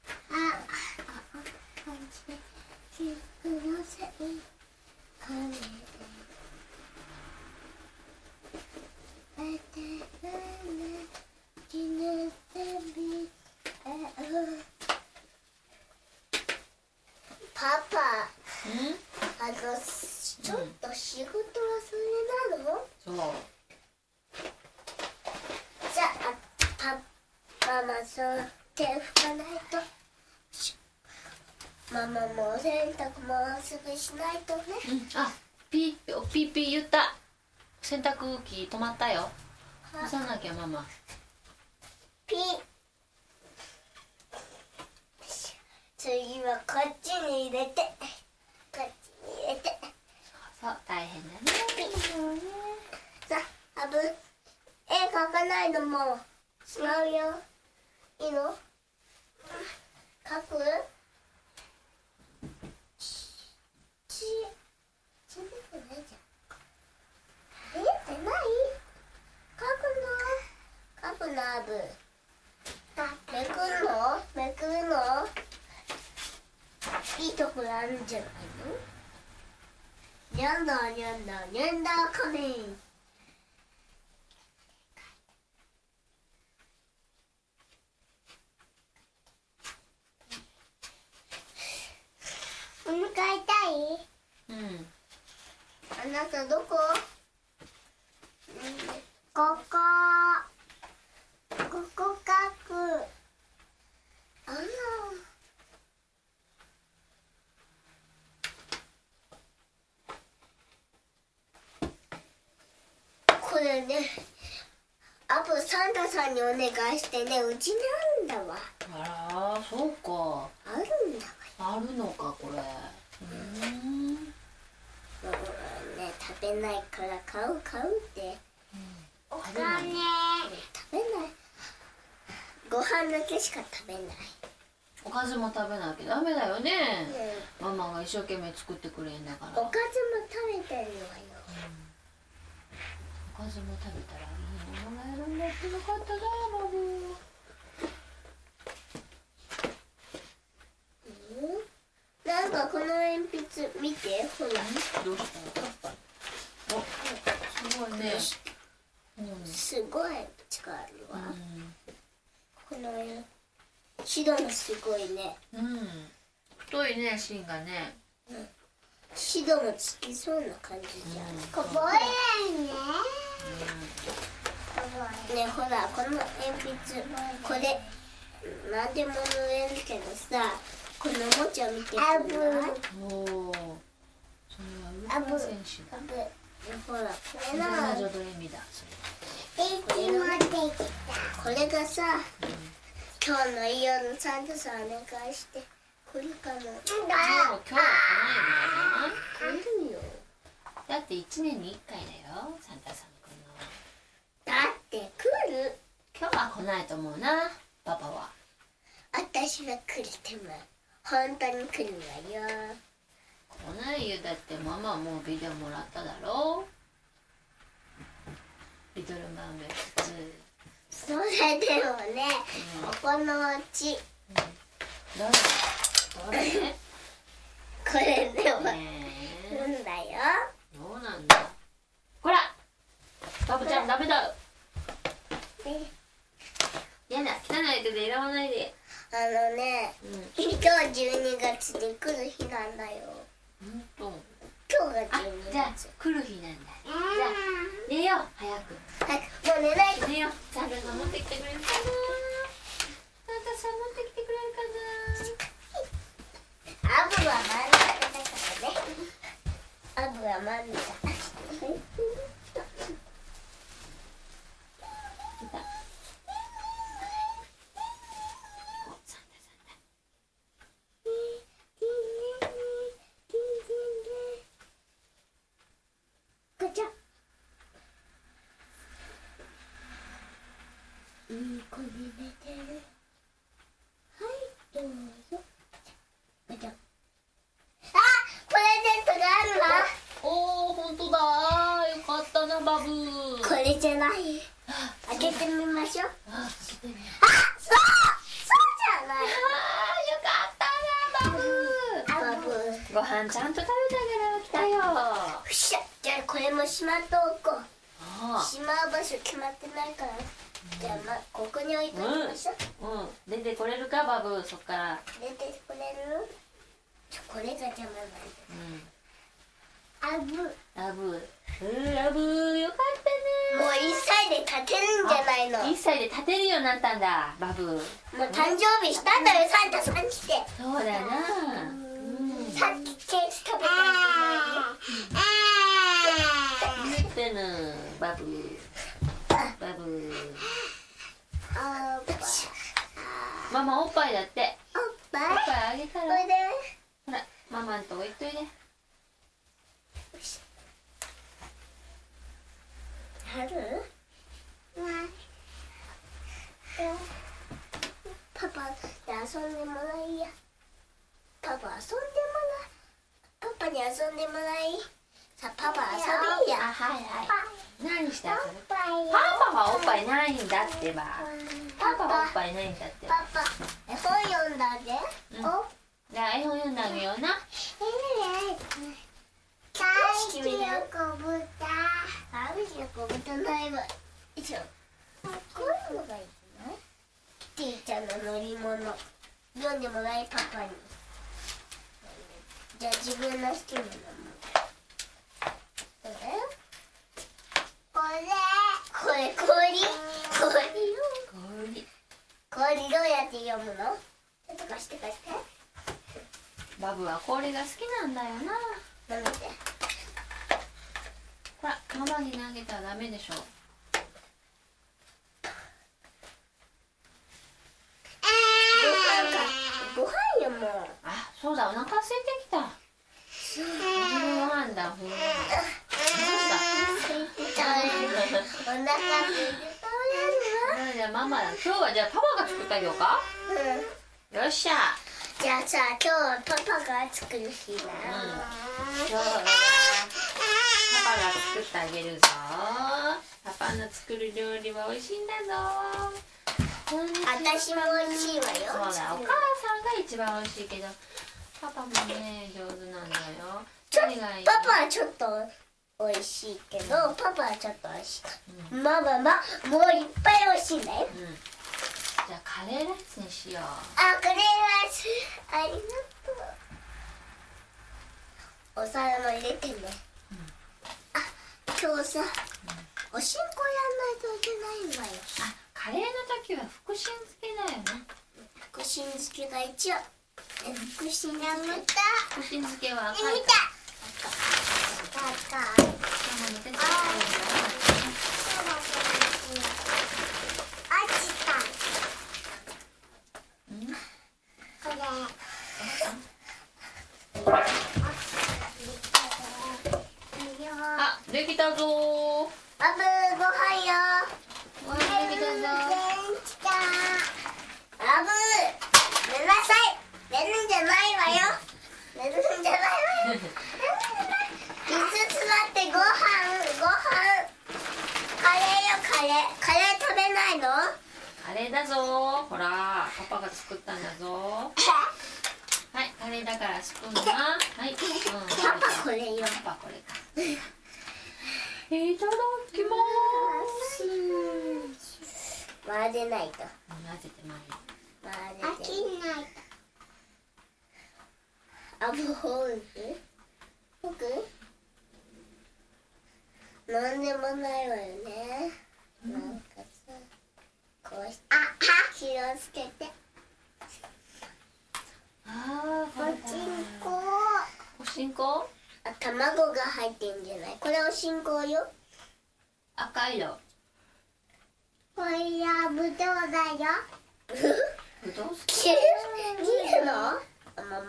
感じでキください。羽でパパ、ちょっと仕事はそれなの？ そう。 じゃあママそう手拭かないと。ママもお洗濯もうすぐしないとね。 あ、ピー言った。洗濯機止まったよ。干さなきゃママ。 ピー。次はこっちに入れて、こっちに入れて。 そう大変だね。 さあ、アブ、絵描かないのもうしまうよ。いいの？描く？出てないじゃん。出てない？描くのアブ。めくるの？いいところあるんじゃないの？にゃんだにゃんだにゃんだカメン。お迎えたい？ うん。 あなたどこ？ここかく。あら。これね、アブサンタさんにお願いしてね、うちにあるんだわ。 あら、そうか。 あるんだわ。 あるのかこれ。 ね、食べないから買うって。お金。食べない。ご飯だけしか食べない。 おかずも食べなきゃダメだよね。ママが一生懸命作ってくれんだから。 おかずも食べてるわよ。 おかずも食べたらいいものがあるんだってよかったなバブ。 なんかこの鉛筆見て、ほら。 どうしたの？お、すごいね。 すごい力あるわ。この白もすごいね。 太いね芯がね。 白もつきそうな感じじゃん。こぼれね。ね、ほらこの鉛筆、これなんでも塗れるけどさ、このおもちゃ見てくれない？ おお。それはウルトラ選手だ。 ほらこれなな。 ジョドレミだ。 これがさ、今日の夜サンタさんお願いして来るかも。 今日は来ないんだ来るよ。 だって1年に1回だよサンタさん来るの。 だって来る。 今日は来ないと思うなパパは。 私は来るっても本当に来るわよ。 来ないよ。だってママもうビデオもらっただろ。リトルマーメイド2。 それでもね、ここのうち、 どれこれでも、 ねなんだよ。 どうなんだ。ほらバブちゃんダメだ。やだ汚い手で選ばないで。 ね、今日12月に来る日なんだよ。 ほんと。 今日が12月。 じゃあ来る日なんだ。じゃあ寝よう早く。 もう寝ないと。 寝よう。サンタさん持ってきてくれるかな。サンタさん持ってきてくれるかな。 アブは真ん中だからね。アブは真ん中。ガチャ。いい子に寝てる。はいどうぞ。ガチャ。あ、プレゼントがあるわ。 おお本当だ。よかったなバブ。 これじゃない。開けてみましょう。 あ、そうじゃない。 よかったなバブ。ご飯ちゃんと食べたから来たよ。 よっしゃ、じゃあこれもしまっておこう。 あしまう場所決まってないから。じゃあ、ここに置いておきましょう。 出てこれるかバブそっから。 出てこれる？これが邪魔なんだ。アブ。 アブよかった立てるんじゃないの。 1歳で立てるようになったんだバブ。 もう誕生日したんだよ、サンタさん来て。 そうだな。 さっきケーキ食べたんじゃ言ってぬバブバブ。 ないの。 ママおっぱいだって。 おっぱいおっぱいあげたら。 これでほらママんとこ行っといで。 ある？パパで遊んでもらいや。パパ遊んでもらう。パパに遊んでもらい。さあパパ遊びや。 あ、はいはい。何して遊ぶ？ パパよ。 パパはおっぱいないんだってば。パパはおっぱいないんだって。 パパ絵本読んだで。お。 じゃあ絵本読んであげような。 大好きな子豚。大好きな子豚ないわ。以上。こういうのがいいの？キティちゃんの乗り物。読んでもらいパパに。じゃあ自分の好きなのも。どれ？これ氷よ。氷どうやって読むの？ちょっと貸して。 バブは氷が好きなんだよな。 舐めて。 ほらママに投げたらダメでしょ。 ご飯よもう。 あ、そうだお腹空いてきた。ご飯だ。どうした？ お腹空いて食べじゃあママ今日はじゃあパパが作ってあげようか。 れる？うん。 よっしゃ。 じゃあさ、今日はパパが作る日だ。 今日はパパが作ってあげるぞ。パパの作る料理は美味しいんだぞ。 私も美味しいわよ。 そうだ、お母さんが一番美味しいけどパパもね上手なんだよ。何がいい？ パパはちょっと美味しいけど、パパはちょっと美味しい。ママもういっぱい美味しいんだよ。 じゃあカレーライスにしよう。 あ、カレーライスありがとう。お皿も入れてね。あ、今日さ、おしんこやんないといけないわよ。 あ、カレーの時は福神漬けだよね。 福神漬けが一応。福神漬け。 福神漬けは赤い。 見た。赤。 ママの手伝ってるよ。あ、できたぞー。 アブご飯よ。 ご飯できたぞアブ寝なさい。寝るんじゃないわよ。寝るんじゃないわよ。椅子座ってご飯。カレーよカレー食べないの？ カレーだぞー。ほらパパが作ったんだぞー。はい、カレーだからスプーンな。はい、 パパこれよ。 パパこれか。いただきまーす。 混ぜないと。 混ぜて飽きないと。アブホール僕なんでもないわよね。なんかさ、こうして気をつけて。 あー、 おしんこ。 おしんこ？ あ、卵が入ってんじゃない？これおしんこよ。 赤色。 これはぶどうだよ。 ぶどう好き？ 切るの？あ、も。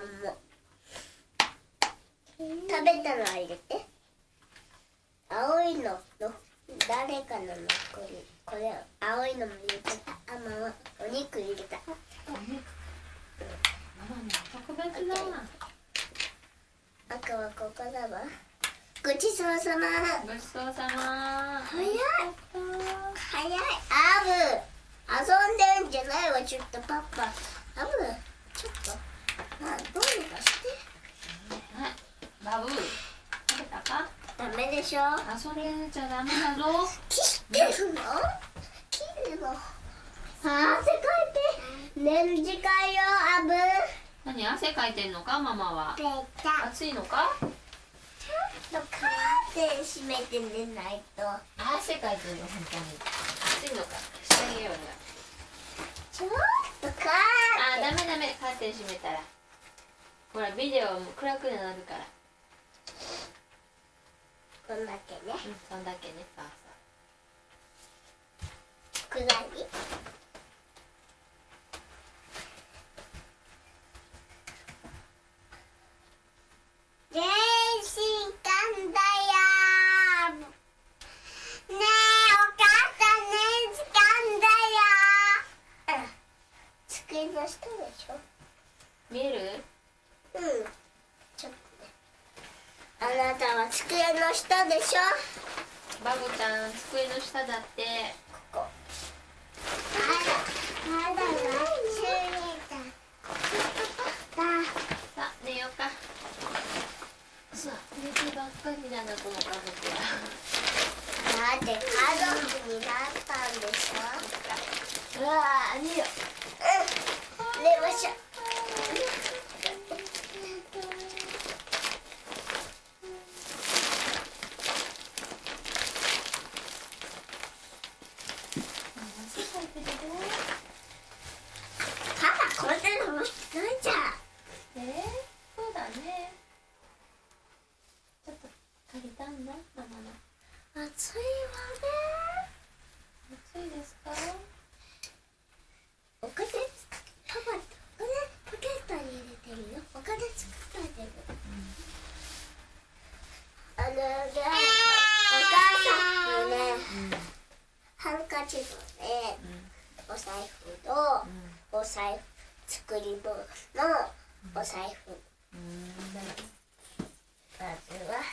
食べたの入れて。青いの誰かの残り。これ青いのも入れた。あ、ママお肉入れた。 ママも特別だな。 赤はここだわ。ごちそうさま。 ごちそうさま。 早い。アブ遊んでるんじゃないわ。ちょっとパパ。アブちょっとどうにかして。 はい、バブ食べたか？ ダメでしょ。 遊んでちゃダメだぞ。 切ってるの？切るの。汗かいて寝る時間よ。アブ何汗かいてんのかママは？ ペタ暑いのか？ カーテン閉めて寝ないと。 汗かいてるよ本当に。 暑いのかしてあげようよ。 ちょっとかあーダメダメ、カーテン閉めたらほらビデオも暗くなるから。 こんだけね。 うん、そんだけね。そうくらい。電子間だよ。ねえお母さん電子間だよ。机の下でしょ。 見える？ うん。ちょっとね。あなたは机の下でしょ。 バブちゃん机の下だって。 ここ。あらが終了だ。 さあ寝ようか。さあ寝てばっかりだなこの家族は。 だって家族になったんでしょ。 うわあ寝ようん。寝ましょう。パパこんなのもひどいじゃん。 そうだね。ちょっと借りたんだママの。 暑いわね。 暑いですか？ お金パパお金ポケットに入れてるよ。お金作ってあげる。お母さんのね、ハンカチのね、お財布と、お財布作り物のお財布。まずは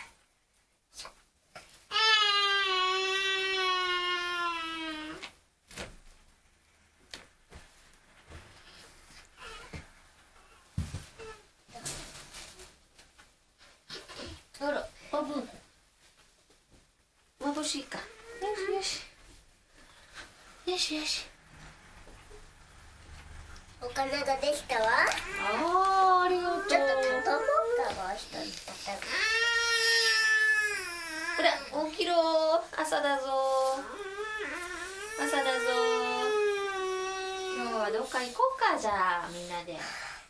あら、バブ眩しいか。よしよしよしよし。 お金ができたわ。 あーありがとう。 ちょっと畳もうかもう一人畳む。 ほら起きろー、朝だぞー、朝だぞー。今日はどっか行こうか。じゃあみんなで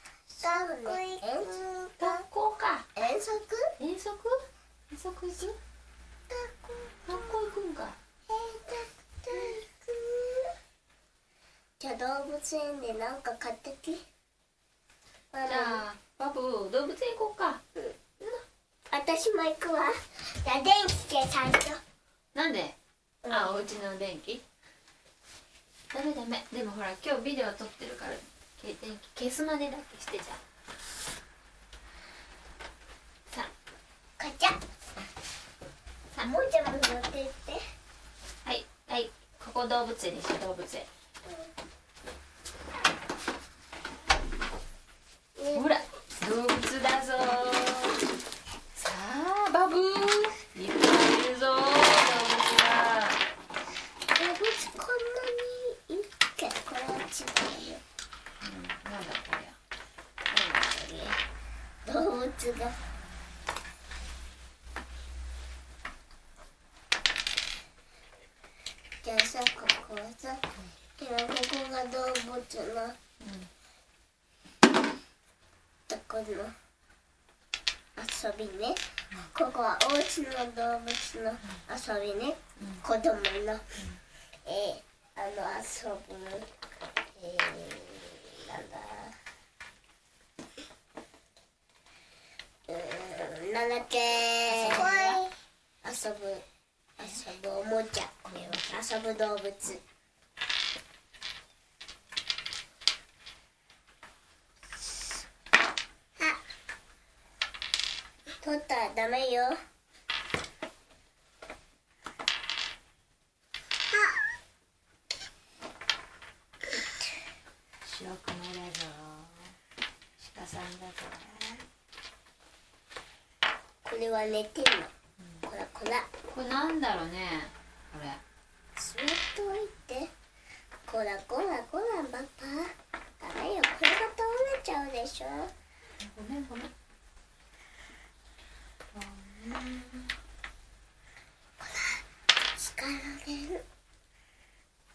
学校か。 遠足遠足行く？学校行くんか。 じゃあ動物園でなんか買ってき。 じゃあバブ動物園行こうか。 私も行くわ。じゃあ電気消さんと。 なんで？あ、お家の電気？ダメダメ。でもほら今日ビデオ撮ってるから電気消すまでだけして。じゃあさカチャ。 あもうちゃんも乗ってって。 はいはい、ここ動物園にして。動物園、ほら動物だぞー。さあバブーいっぱいいるぞー動物が。 動物こんなにいいっけ。これは違うよ。 なんだこれ。 動物が。じゃあさ、ここはさ、今ここが動物のとこの遊びね。ここはお家の動物の遊びね。子供の、遊ぶ、なんだ、なんだっけ、遊ぶおもちゃ、遊ぶ動物。取ったらダメよ。 白熊だぞ、鹿さんだぞ。 これは寝てんの。こらこら。 これなんだろうね。これ座っておいて。こらこらこらパパ。ダメよ、これが倒れちゃうでしょ。 ごめんごめん。 叱られる。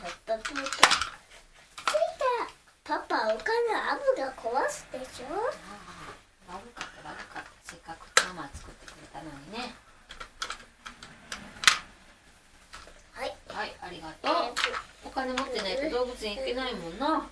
たついた。パパ、お金アブが壊すでしょ。 悪かった悪かった。せっかくママ作ってくれたのにね。 はい。 はい、ありがとう。お金持ってないと動物園行けないもんな。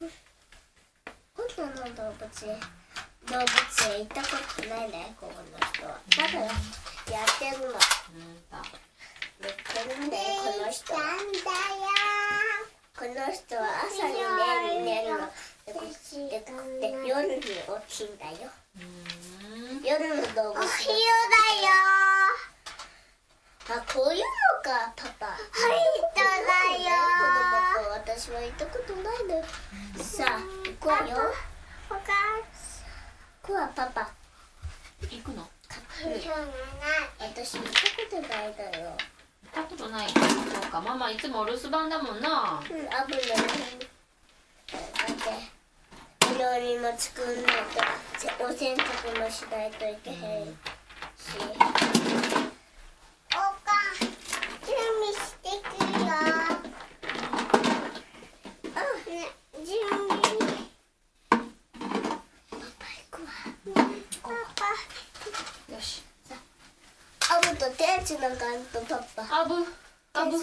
今度の動物園行ったことないね、ここの人は。だからやってるの。やってるんだよ、この人は。この人は朝に寝るの。で夜に起きんだよ。夜の動物。お昼だよ。あ、こういうのか、パパ。はい、 だよ。 子供と私は行ったことないのよ。さあ、行こうよ。 お母こはパパ。 行くの？ 私行ったことないだよ。 行ったことない。そうか、ママいつもお留守番だもんな。 アブのだってお料理も作んないとお洗濯もしないといけへんし。 お母準備してくるよ。準備。 よし。 アブと手つながんとパパ。 アブ。 お金持って。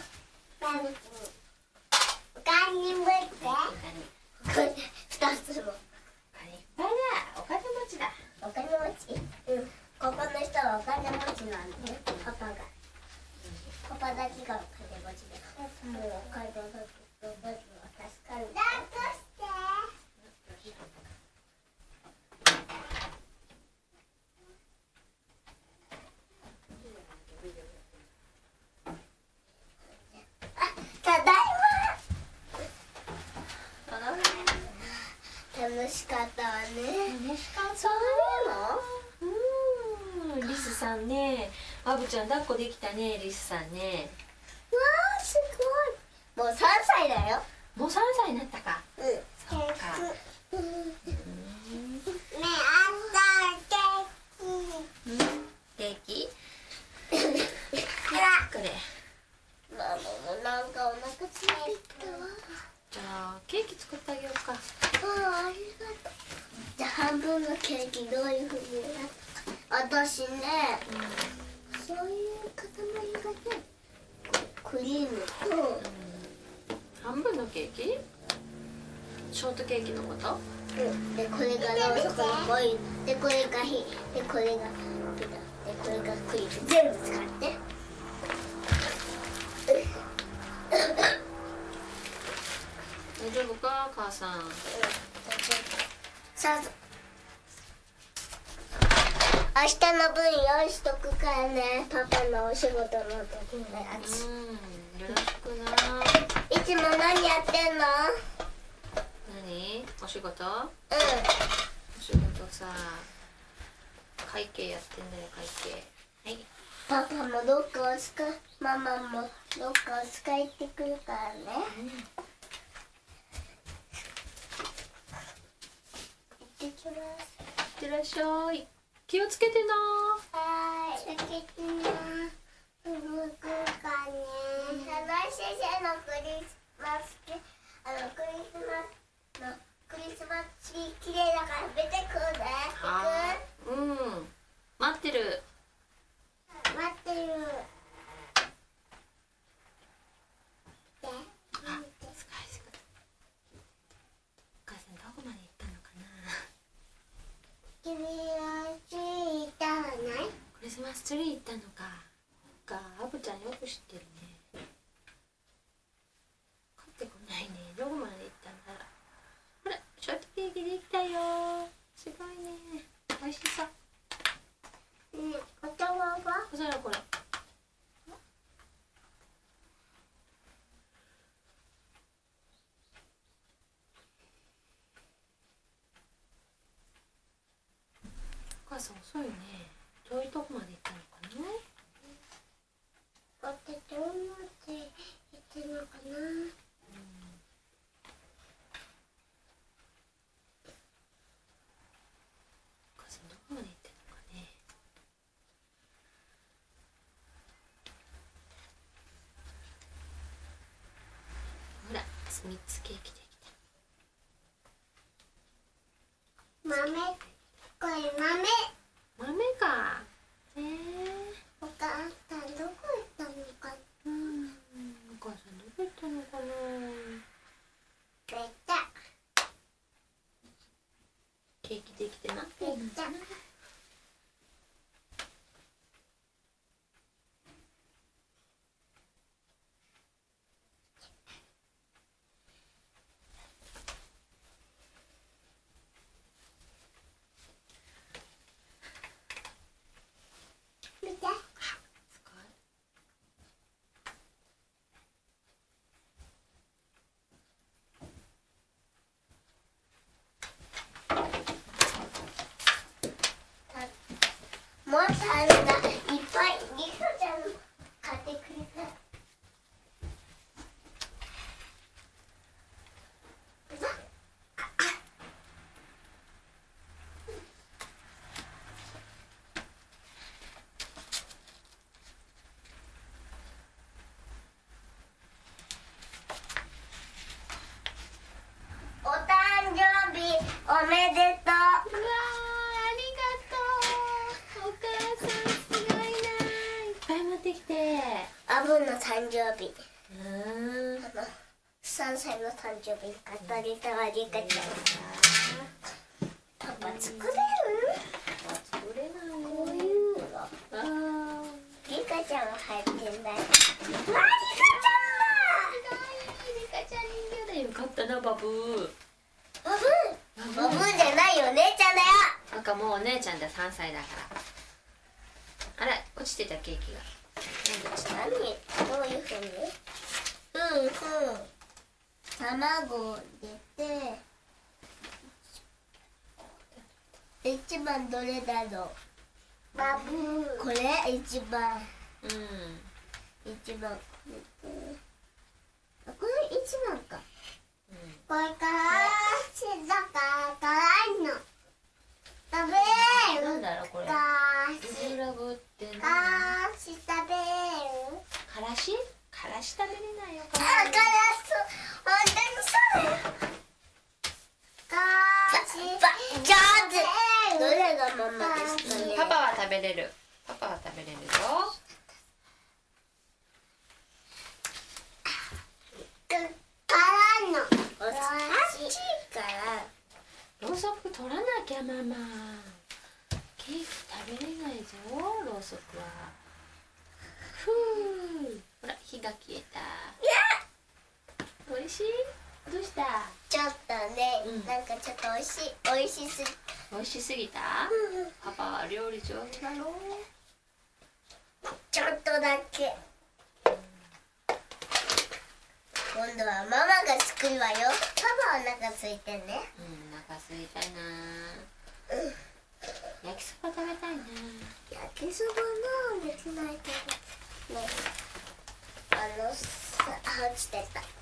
これ2つも。 いっぱいだ。お金持ちだ。 お金持ち。うん。ここの人はお金持ちなんだよ。パパが。パパだけがお金持ちで。もうお金持ちは助かる。 抱っこして。 ただいま。楽しかったわね。 楽しかった。 そうなの？ リスさんね。アブちゃん抱っこできたね、リスさんね。 わあ、すごい。もう3歳だよ。 もう3歳になったか。 うん。 そうか。 ね、あったケーキ？ ほら。 これ。 ママもなんかお腹空いてきたわ。 じゃあケーキ作ってあげようか。 ああ、ありがとう。じゃあ半分のケーキどういうふうになったか。私ね、そういう塊がね、クリームと、 半分のケーキ？ショートケーキのこと？ でこれがろうそくのホイルでこれが火でこれがピザでこれがクリーム全部使って。 大丈夫か、母さん。 さあ、明日の分用意しとくからね、パパのお仕事の時のやつ。 よろしくな。 いつも何やってんの？ 何？お仕事？ うん。 お仕事さ、会計やってんだよ、会計。はい。 パパもどっかお使い、ママもどっかお使い行ってくるからね。行ってきます。 いってらっしゃい。気をつけてな。 はーい。 つけてな。動くかね。 花井先生のクリスマスツリー綺麗だから出てくるね。 はーい。待ってる。 待ってる。で。 あ、すごいすごい。お母さんどこまで行ったのかな。 君はついたわない？ クリスマスツリー行ったのか。アブちゃんよく知ってるね。帰ってこないね。どこまで行ったんだろう。ほら、ショートケーキできたよ。すごいね。美味しそう。 ね、お茶碗は？ それこれ。 さん遅いね。遠いとこまで行ったのかな。 こうやってどう思って行ってるのかな。 お母さんどこまで行ってるのかね。ほら、3つケーキでき豆、これ豆。 た。豆か。 お母さんどこ行ったのか。 お母さんどこ行ったのかな。 できた。 ケーキできてな。 できた。見て。 すごい。 もっとあるんだ。いっぱいリカちゃんの買ってくれた。お誕生日おめでとう。 うわー、ありがとう。お母さんすごいな。いっぱい持ってきて。 アブの誕生日。 うん。 3歳の誕生日に買ってあげたわリカちゃん。パパ作れる？ 作れないこういうの。 あー、 リカちゃんも入ってんだよ。わあ、リカちリカちゃん人形だよ。よかったな、バブー。 ゃんだ。バブーじゃないよ、姉ちゃんだよ。 なんかもうお姉ちゃんだ、3歳だから。あら、落ちてたケーキが。 何？どういうふうに？卵を入れて。一番どれだろう？ バブー。 これ一番。 うん。 一番。あ、これ一番か。 これから静か辛いの。食べる。 なんだろう、これ。 か水ラブって何？ し食べる。 からし？からし食べれないよ。 あ、ガラス。本当にそうだよ。上手。どれがママですかね。 パパは食べれる。パパは食べれるよ。 辛いの。 あっちからろうそく取らなきゃママ。ケーキ食べれないぞ、ろうそくは。ふう。ほら、火が消えた。おいしい？どうした？ ちょっとね、 うんなんかちょっとおいしい、おいしすぎ。 おいしすぎた？パパは料理上手だろう。 ちょっとだけ。今度はママが作るわよ。パパお腹空いてね。 お腹すいたな。焼きそば食べたいな。 焼きそばのできないけど。ね。落ちてた。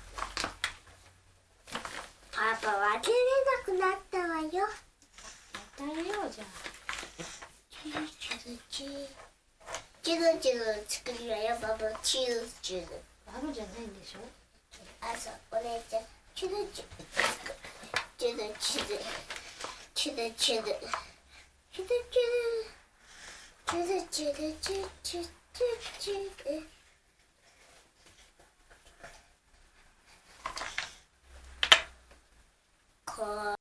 パパ分けれなくなったわよ。 食べようじゃチュルチュルチュルチュル作るわよ、パパ。チュルチュル。 あ。バブじゃないんでしょ？ あ、そう、お姉ちゃん。チュルチュル作る。チュルチュル。チュルチュル。チュルチュル。チュルチュルチュルチュルチュルチュル。こう。